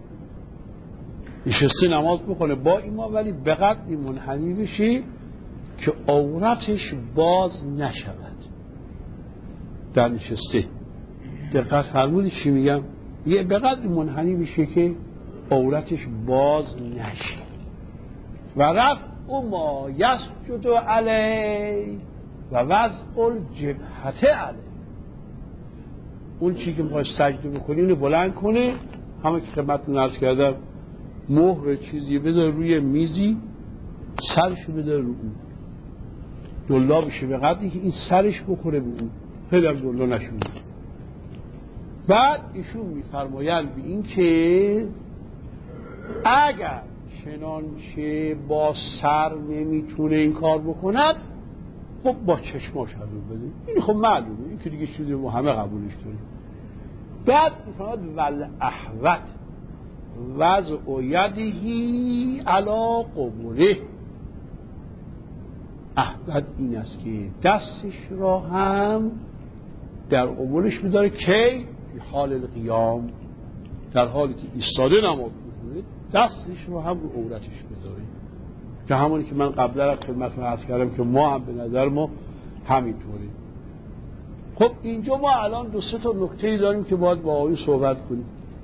نشسته نماز بخونه با ایما، ولی به قدری منحنی بشه که عورتش باز نشود. در نشسته دقت فرمودید چی میگم؟ یه به قدری منحنی بشه که عورتش باز نشه. و رفع ما یسجد علی و وضع الجبهه علی. اون چی که میخواد سجده بکنی اونو بلند کنه، همه که خدمتتون عرض کردم، مهر چیزی بذار روی میزی، سرشو بذار رو اون، دلا بشه به قدری که این سرش بخوره به اون، خیلی هم دلا نشونه. بعد ایشون میفرمایند به این که اگر چنانچه با سر نمیتونه این کار بکند، خب با چشماش حضور بده. این خب معلومه، این که دیگه چیزی ما همه قبولش داریم. بعد میفرماد ول احوت وضع یدهی علی قبره. احوت این است که دستش را هم در قبولش میذاره که فی حال القیام، در حالی که ایستاده نماز میخونه دستش رو هم رو عورتش بذاره، که همونی که من قبلا خدمتتون عرض کردم که ما هم به نظر ما همینطوره. خب اینجا ما الان دو سه تا نکته داریم که باید با آقای صحبت کنیم.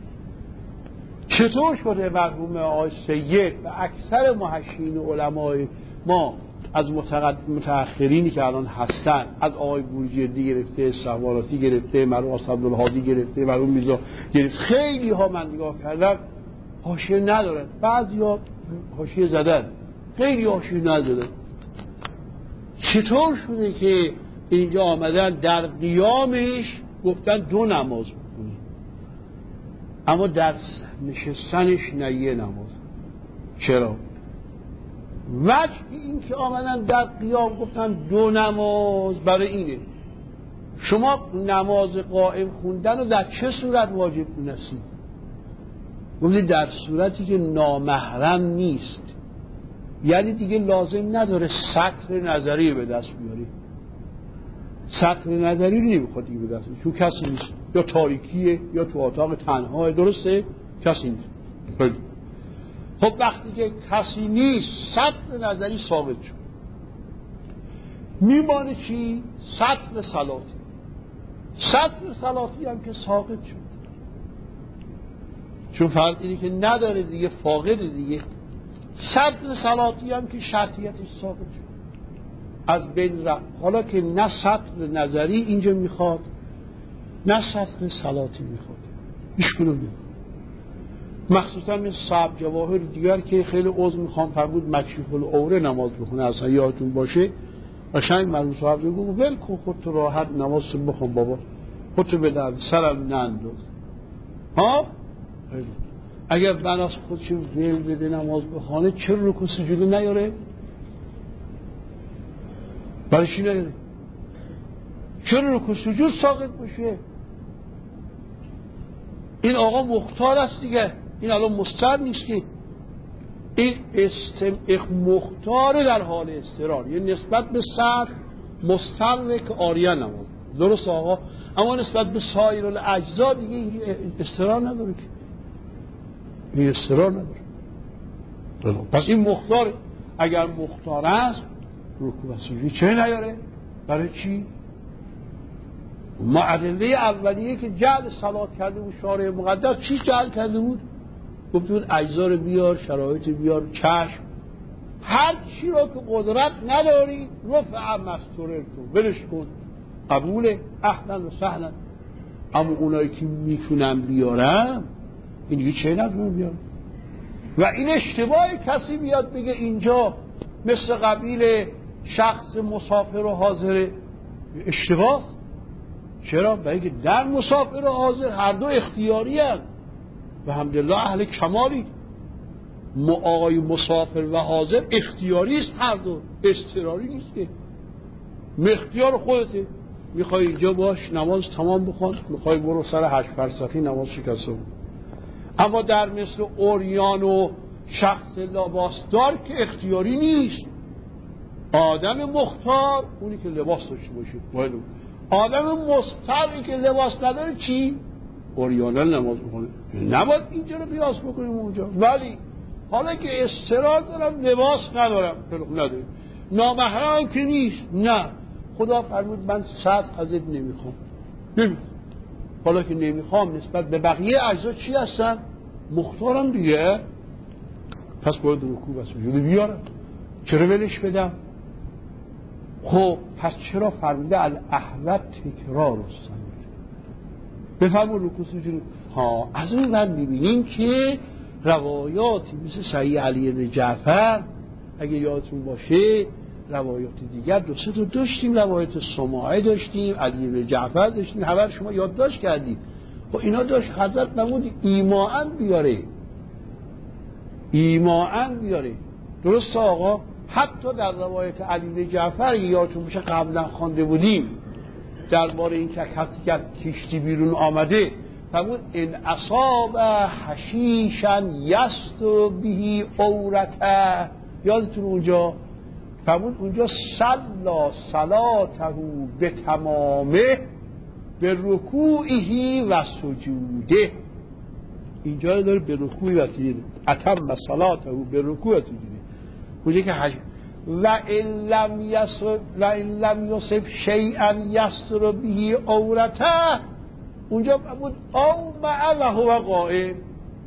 چطور شده مرحوم آقای سید و اکثر محشین علمای ما از متأخرینی که الان هستن، از آقای بورجردی گرفته، استخباراتی گرفته، مرحوم عبدالهادی گرفته، مرحوم میرزا گرفته، خیلی ها من نگاه کردم حاشیه ندارن، بعضیا حاشیه زدن، خیلی حاشیه ندارن. چطور شده که اینجا آمدن در قیامش گفتن دو نماز بکنی، اما در نشستنش نه یه نماز؟ چرا؟ وجه این که آمدن در قیام گفتن دو نماز برای اینه شما نماز قائم خوندن رو در چه صورت واجب می‌دونید؟ گفتید در صورتی که نامحرم نیست، یعنی دیگه لازم نداره سطر نظری به دست بیاری. سطر نظری رو نمیخواد دیگه به دست بیاری چون کسی نیست، یا تاریکیه یا تو اتاق تنهاه، درسته؟ کسی نیست. خیلی خب وقتی که کسی نیست سطر نظری ثابت شد، میمانه چی؟ سطر صلاتی. سطر صلاتی هم که ساقط شد، چون فرض اینه که نداره دیگه، فاقد دیگه. سطر صلاتی هم که شرطیتش ساقط شد، از بین رفت. حالا که نه سطر نظری اینجا میخواد نه سطر صلاتی میخواد، هیچ کدوم نمیخواد. مخصوصا این صعب جواهر دیگر که خیلی عضو میخوام فرمود مکشوف العوره نماز بخونه، اصلا یادتون باشه قشنگ مرحوم صاحب گفت ول کن خودت راحت نماز بخون بابا، خودت به درد سرم ننداز. ها اگر بناس خودش ول بده نماز بخونه چرا رکوع سجود نیاره؟ برای چی نیاره؟ چرا رکوع سجود ساقط بشه؟ این آقا مختار است دیگه، این الان مستر نیست که، این استم مختار در حال استقرار، یعنی نسبت به سطر مستر که آریان نماز، درست آقا؟ اما نسبت به سایر الاجزا دیگه استقرار نداره که، این استقرار نداره. پس این مختاره. اگر مختار است رکوع و سجود چه نیاره؟ برای چی؟ ما ادله اولیه که جعل صلات کرده بود شارع مقدس چی جعل کرده بود؟ گفته بود اجزا رو بیار، شرایط بیار، چشم، هر چی رو که قدرت نداری رفع مستورتون ولش کن، قبوله، اهلا و سهلا. اما اونایی که میتونن بیارن این دیگه چه نتونن بیارن؟ و این اشتباهی کسی بیاد بگه اینجا مثل قبیل شخص مسافر و حاضره، اشتباه. چرا؟ برای که در مسافر و حاضر هر دو اختیاری هست و الحمدلله اهل کمالی. آقای مسافر و حاضر اختیاری است، هر دو اضطراری نیست که، اختیار خودته. میخوای اینجا باش نماز تمام بخون، میخوای برو سر هشت فرسخی نماز شکسته بود. اما در مثل اوریان و شخص لباسدار که اختیاری نیست. آدم مختار اونی که لباس داشته باشه، آدم مستری که لباس نداره چی؟ اوریانل نماز بخونه. نباید اینجا رو بیاس بکنیم اونجا. ولی حالا که اضطرار دارم لباس ندارم، نداره، نامحرم که نیست، نه، خدا فرمود من صد ازت نمیخوام، نمیخوام. حالا که نمیخوام نسبت به بقیه اجزا چی هستن؟ مختارم دیگه. پس باید رکوع و سجود بیارم، چرا ولش بدم؟ خب پس چرا فرموده الاحوط تکرار است؟ بفرمون رکوع سجود. ها از اون ور میبینیم که روایاتی مثل صحیح علی بن جعفر، اگه یادتون باشه روایات دیگر دو سه تا داشتیم، روایت سماعه داشتیم، علی بن جعفر داشتیم، همه شما یادداشت کردید. خب اینا داشت حضرت محمود ایماءً بیاره، ایماءً بیاره، درست آقا؟ حتی در روایت علی بن جعفر یادتون باشه قبلا خوانده بودیم درباره این که کسی که کشتی بیرون آمده فرمود ان اصاب حشیشا یستر به عورته، یادتون اونجا فرمود اونجا صلا صلاته به تمامه به رکوعه و سجوده، اینجا داره به رکوع و سجوده، اتم صلاته به رکوع و سجوده. اونجا که حش... و ان لم یصب و ان لم یصب شیئا یستر به عورته، اونجا بود او مع و هو قائم،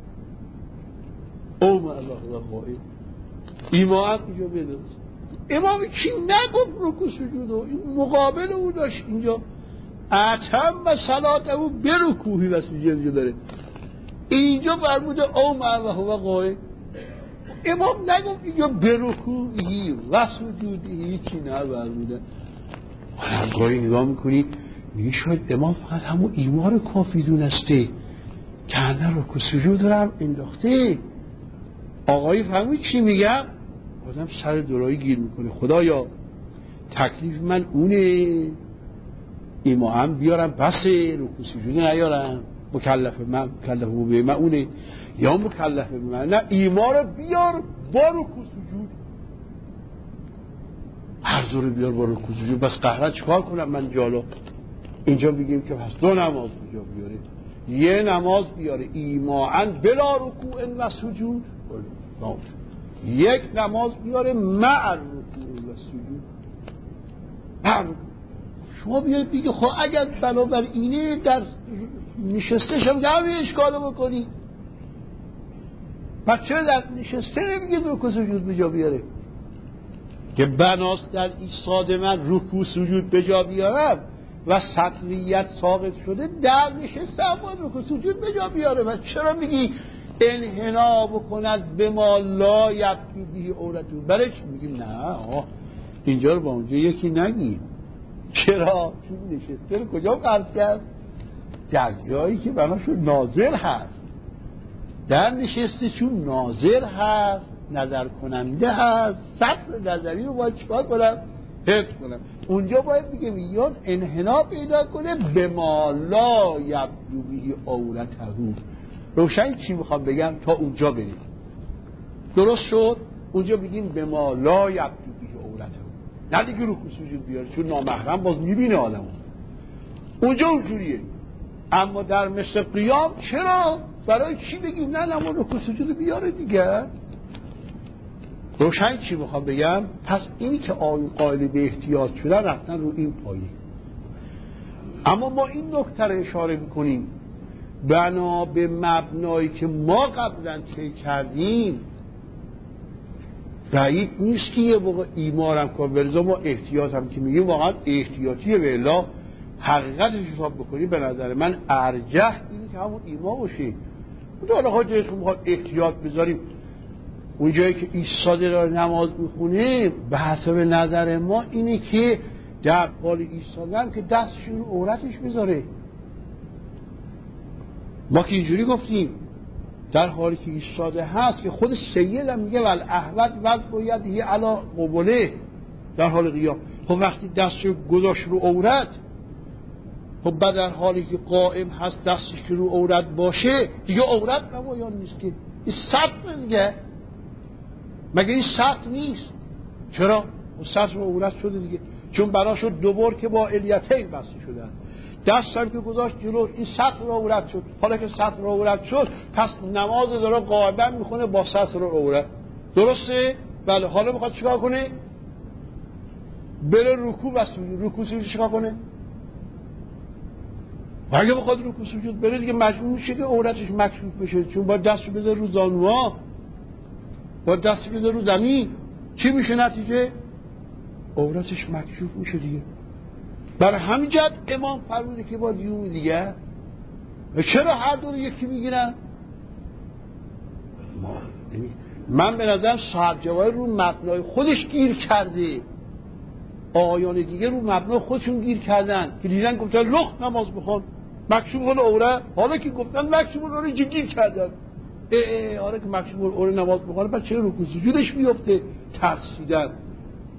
او مع و هو قائم. امام اینجا بدونست امام کی نگفت رکوع سجود، این مقابل او داشت اینجا اتم صلاته به رکوعی و سجود داره، اینجا فرموده او مع و هو قائم. امام نگفت اینجا به رکوعی و سجودی چی نه فرموده. حالا گاهی نگاه میکنی میگه شاید امام فقط همون ایمار کافی دونسته که اندر رکوع سجود دارم انداخته. آقایی فهمید چی میگم؟ آدم سر دورایی گیر میکنه، خدایا تکلیف من اونه، ایما هم بیارم بس رکوع سجود نیارم، مکلف من مکلف به من اونه یا مکلف به من نه، ایما رو بیار با رکوع سجود، هر زور بیار با رکوع سجود. بس قهرن چکار کنم من جالو؟ اینجا بگیم که پس دو نماز اینجا بیاره، یه نماز بیاره ایماعن بلا رکوع و سجود، یک نماز بیاره مع رکوع و سجود. شما بیایید بگید خب اگر بنابر اینه در نشسته شم نمی اشکاله بکنی، پس چرا در نشسته نمیگید رکوع سجود به جا بیاره؟ که بناست در ایستاد من رکوع سجود به جا بیارم و سطریت ثابت شده، در نشسته هم باید رکوع سجود به جا بیاره. و چرا میگی انحنا بکند به ما لا یبدو به عورتو؟ برای چی میگیم نه آه اینجا رو با اونجا یکی نگیم؟ چرا؟ چون نشسته رو کجا قرض کرد؟ در جایی که بناشون ناظر هست، در نشسته چون ناظر هست، نظر کننده هست، سطر نظری رو باید چکار کنم؟ حفظ کنم. اونجا باید بگم یاد انحنا پیدا کنه به ما لا یبدو به عورتو. روشن چی میخوام بگم تا اونجا بریم؟ درست شد؟ اونجا بگیم به ما لا یبدو به عورتو، نه دیگه رکوع سجود بیاره چون نامحرم باز میبینه آدمو، اونجا اونجوریه. اما در مثل قیام چرا؟ برای چی بگیم نه نما رکوع سجود بیاره دیگه؟ روشن چی میخوام بگم؟ پس اینی که آیون قائل به احتیاط شده رفتن رو این پایه. اما ما این نکته رو اشاره میکنیم بنا به مبنایی که ما قبلا طی کردیم، بعید نیست که یه موقع ایمارم کنم ولذا ما احتیاط هم که میگیم واقعا احتیاطیه، به الا حقیقتش حساب بکنیم به نظر من ارجح اینه که همون ایما باشه. حالا ها جایش میخواد احتیاط بذاریم اون جایی که ایستاده را نماز میخونه، به حسب نظر ما اینه که در حال ایستادن که دستش رو عورتش بذاره. ما که اینجوری گفتیم در حالی که ایستاده هست که خود سید هم میگه ول احوت وز باید یه علا قبله در حال قیام. خب وقتی دستش گذاشت رو عورت، خب بعد در حالی که قائم هست دستش که رو عورت باشه دیگه عورت نمایان نیست که این سطر دیگه، مگه این سطر نیست؟ چرا؟ سطر رو عورت شده دیگه، چون براش دوبار که با الیتین بسته شدن، دست هم که گذاشت جلو این سطر رو عورت شد. حالا که سطر رو عورت شد پس نماز داره قائما میخونه با سطر رو عورت، درسته؟ بله. حالا میخواد چیکار کنه؟ بره رکوع و سجود. رکوع سجود چیکار کنه؟ اگه بخواد رکوع سجود بره دیگه مجبور میشه که عورتش مکشوف بشه، چون با دستش بذاره رو زانوها، با دستش بذاره رو زمین، چی میشه نتیجه؟ عورتش مکشوف میشه دیگه. برای همین جد امام فرموده که با دیوم دیگه. چرا هر دو رو یکی میگیرن؟ من به نظر صاحب جواهر رو مبنای خودش گیر کرده، آقایان دیگه رو مبنای خودشون گیر کردن که دیدن گفتن لخت نماز بخون مکشوف العوره، حالا که گفتن مکشوف العوره اینجا گیر کردن. اه اه حالا که مکشوف العوره نماز بخونه پس چرا رکوع سجودش میفته؟ ترسیدن.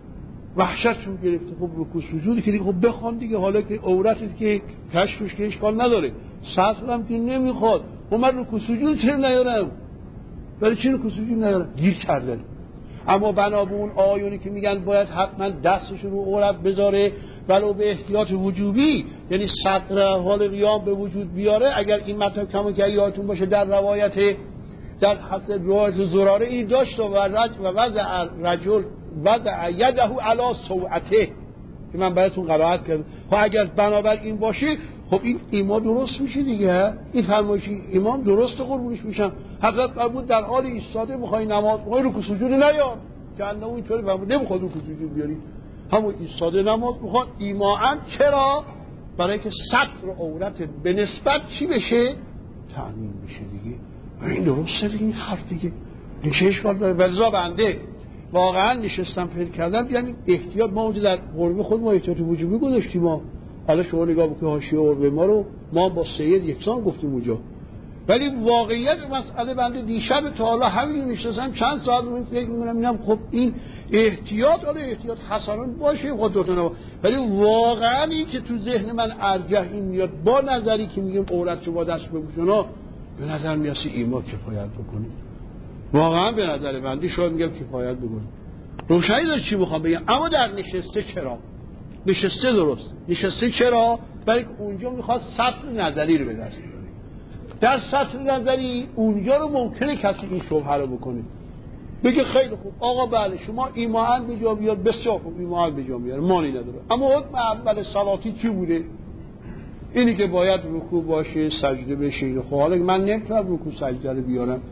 وحشتشون گرفته. خب رکوع سجودی که دیگه خب بخوان دیگه، حالا که عورتت که کشفش که اشکال نداره، سطر هم که نمیخواد، خب من رکوع سجود چرا نیارم؟ ولی چرا رکوع سجود نیارم؟ گیر کردن. اما بنا به اون آیونی که میگن باید حتما دستش رو عورت بذاره ولو به احتیاط وجوبی، یعنی سطر حال قیام به وجود بیاره. اگر این مطلب کما که یادتون باشه در روایت در حسب روایت زراره این داشت و رج و وضع رجل وضع یده علی سوعته که من براتون قرائت کردم. خب اگر بنابر این باشه خب این ایمان درست میشه دیگه، این فرمایش ایمان درست قربونش میشم. حضرت فرمود در حال ایستاده میخوای نماز بخوای رکوع سجود نیار، که انه اینطوری فرمود نمیخواد رکوع سجود بیاری، همون ایستاده نماز بخواد ایماءً. چرا؟ برای که سطر عورت به نسبت چی بشه؟ تأمین بشه دیگه. این درسته دیگه، این حرف دیگه، این چه اشکال داره؟ ولذا بنده واقعا نشستم فکر کردم، یعنی احتیاط ما اونجا در قربه خود ما احتیاط وجوبی گذاشتیم. ما حالا شما نگاه بکنید حاشیه قربه ما رو ما با سید یکسان گفتیم اونجا، ولی واقعیت مسئله بنده دیشب تا حالا همین نشستم چند ساعت رو فکر می‌کنم میگم خب این احتیاط، حالا احتیاط حسنان باشه خود دوتون، ولی واقعا این که تو ذهن من ارجح این میاد با نظری که میگم عورت رو با دست بپوشونه، به نظر میاسه ایما کفایت بکنه. واقعا به نظر بنده شاید میگم کفایت بکنه. روشنی داره چی میخوام بگم. اما در نشسته چرا؟ نشسته درست. نشسته چرا؟ برای که اونجا میخواد سطر نظری رو به دست بیاره. در سطر نظری اونجا رو ممکنه کسی این شبهه رو بکنه، بگه خیلی خوب آقا بله شما ایمان به جا بیار، بسیار خوب ایمان به جا بیار، مانی نداره. اما حکم اول صلاتی چی بوده؟ اینی که باید رکوع باشه، سجده بشه. خب حالا من نمیتونم رکوع سجده رو بیارم،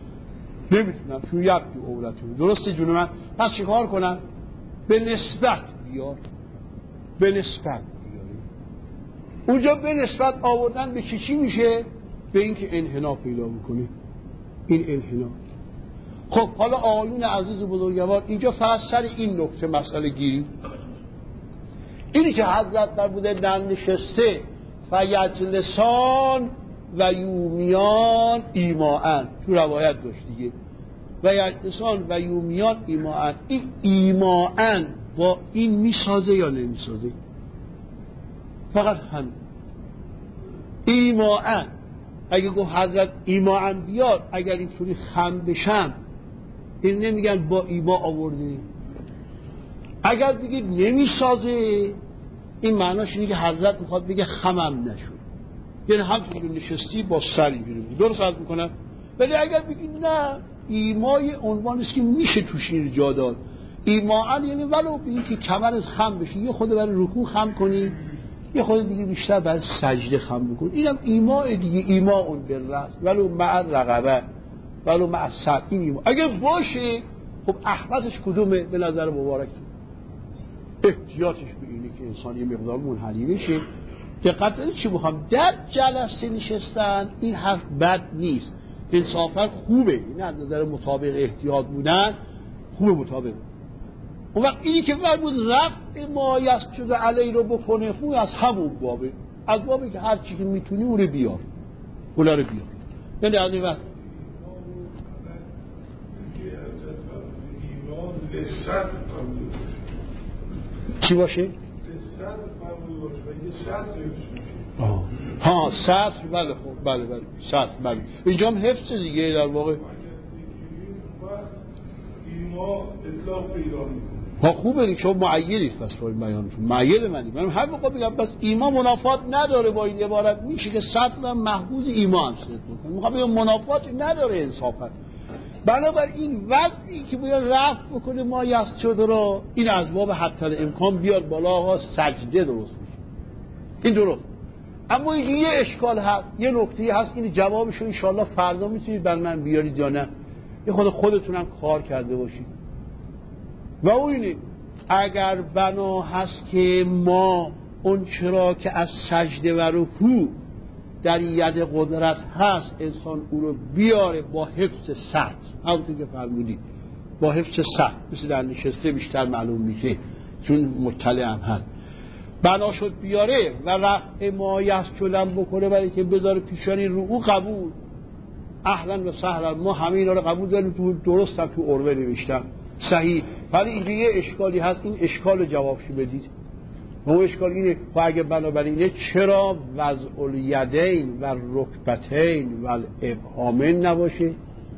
نمیتونم چون یبدو عورتون. درسته جون من؟ پس چه کار کنم؟ به نسبت بیار، به نسبت بیاری. اونجا به نسبت آوردن به چی چی میشه؟ به این که انحنا پیدا بکنه، این انحنا. خب حالا آقایون عزیز و بزرگوار اینجا فقط سر این نکته مسئله گیری، اینی که حضرت در بوده در نشسته فیجلسان و یومیان ایماءً، تو روایت داشت دیگه، و یجلسان و یومیان ایماءً. این ایماءً با این میسازه یا نمیسازه؟ فقط هم ایماءً. اگه گفت حضرت ایماءً بیاد، اگر اینطوری خم بشم، این نمیگن با ایما آورده. اگر بگید نمیسازه، این معناش اینه که حضرت میخواد بگه خمم نشد، یعنی همچنین نشستی با سر اینجوری بود. درست عرض میکنم؟ ولی اگر بگید نه، ایمای عنوان است که میشه توش این جا داد. ایماءً یعنی ولو بگید که کمرت خم بشه، یه خود برای رکوع خم کنی، یه خود دیگه بیشتر برای سجده خم بکن، اینم ایماء دیگه. ایماء بالرأس ولو مع الرقبه ولو مع الصدر، این ایما اگر باشه. خب احمدش کدومه به نظر مبارک؟ احتیاطش به اینه که انسان یه مقدار منحنی بشه. دقت دارید چی میخوام؟ در جلسه نشستن این حرف بد نیست، انصافا خوبه، این از نظر مطابق احتیاط بودن خوبه مطابق. اون وقت اینی که فرمود رفع ما یسجد علی رو بکنه، خوب از همون بابه، از بابه که هر چی که میتونی اون رو بیار، اولا رو بیار. یعنی از این وقت چی باشه؟ ها سطر، بله خب بله بله سطر، بله اینجا هم حفظ دیگه در واقع. ها خوبه دیگه، شما معیدید پس با این بیانتون، معید منی. من هر موقع بگم پس ایمان منافات نداره با این عبارت، میشه که سطر هم محفوظ ایمان شد بکنه. میخوام بگم منافاتی نداره انصافا. بنابراین وضعی که باید رفع بکنه ما یسجد رو، این از باب حتی امکان بیاد بالا آقا سجده درست میشه، این درست. اما یه اشکال هست، یه نکته هست، این جوابشو انشاءالله فردا میتونید بر من بیارید یا نه، یه خود خودتونم کار کرده باشید. و اون اینه اگر بنا هست که ما اون چرا که از سجده و رکوع در ید قدرت هست انسان او رو بیاره با حفظ سطر، همونطور که فرمودید با حفظ سطر، مثل در نشسته بیشتر معلوم میشه چون مطلع هم هست، بنا شد بیاره و رفع ما یسجدن بکنه برای که بذاره پیشانی رو او قبول، اهلا و سهلا، ما همه اینا رو قبول داریم، تو درست هم تو عروه نوشتم صحیح. ولی اینجا یه اشکالی هست، این اشکال رو جوابشو بدید. و اون اشکال اینه خب اگه بنابراینه چرا وضع الیدین و رکبتین و الابهامین نباشه؟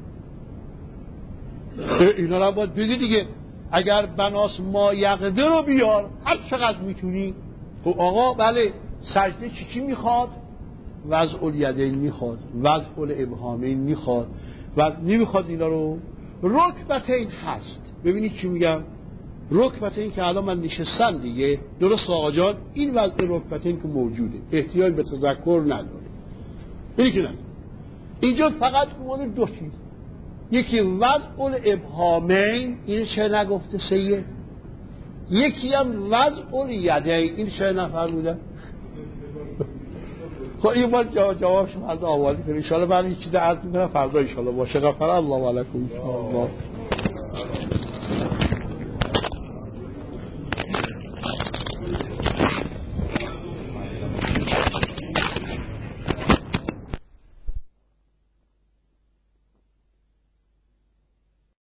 اینا رو باید بگی دیگه. اگر بناس ما یقده رو بیار هر چقدر میتونی. خب آقا بله سجده چی چی میخواد؟ وضع الیدین میخواد، وضع الابهامین میخواد و نمیخواد اینا رو. رکبتین هست. ببینید چی میگم؟ رکبتین که الان من نشستم دیگه، درست آقا جان، این وضع رکبتین که موجوده، احتیاج به تذکر نداره. اینی که نداره. اینجا فقط اومده دو چیز، یکی وضع الابهامین، این چه نگفته سیه، یکی هم وضع الیدین، این چه نفرمودن. خب این باید جواب جوابش فردا آماده کنیم ان شاءالله. من هیچ چیز عرض می‌کنم فردا ان شاءالله باشه. غفر الله علیکم ان شاءالله.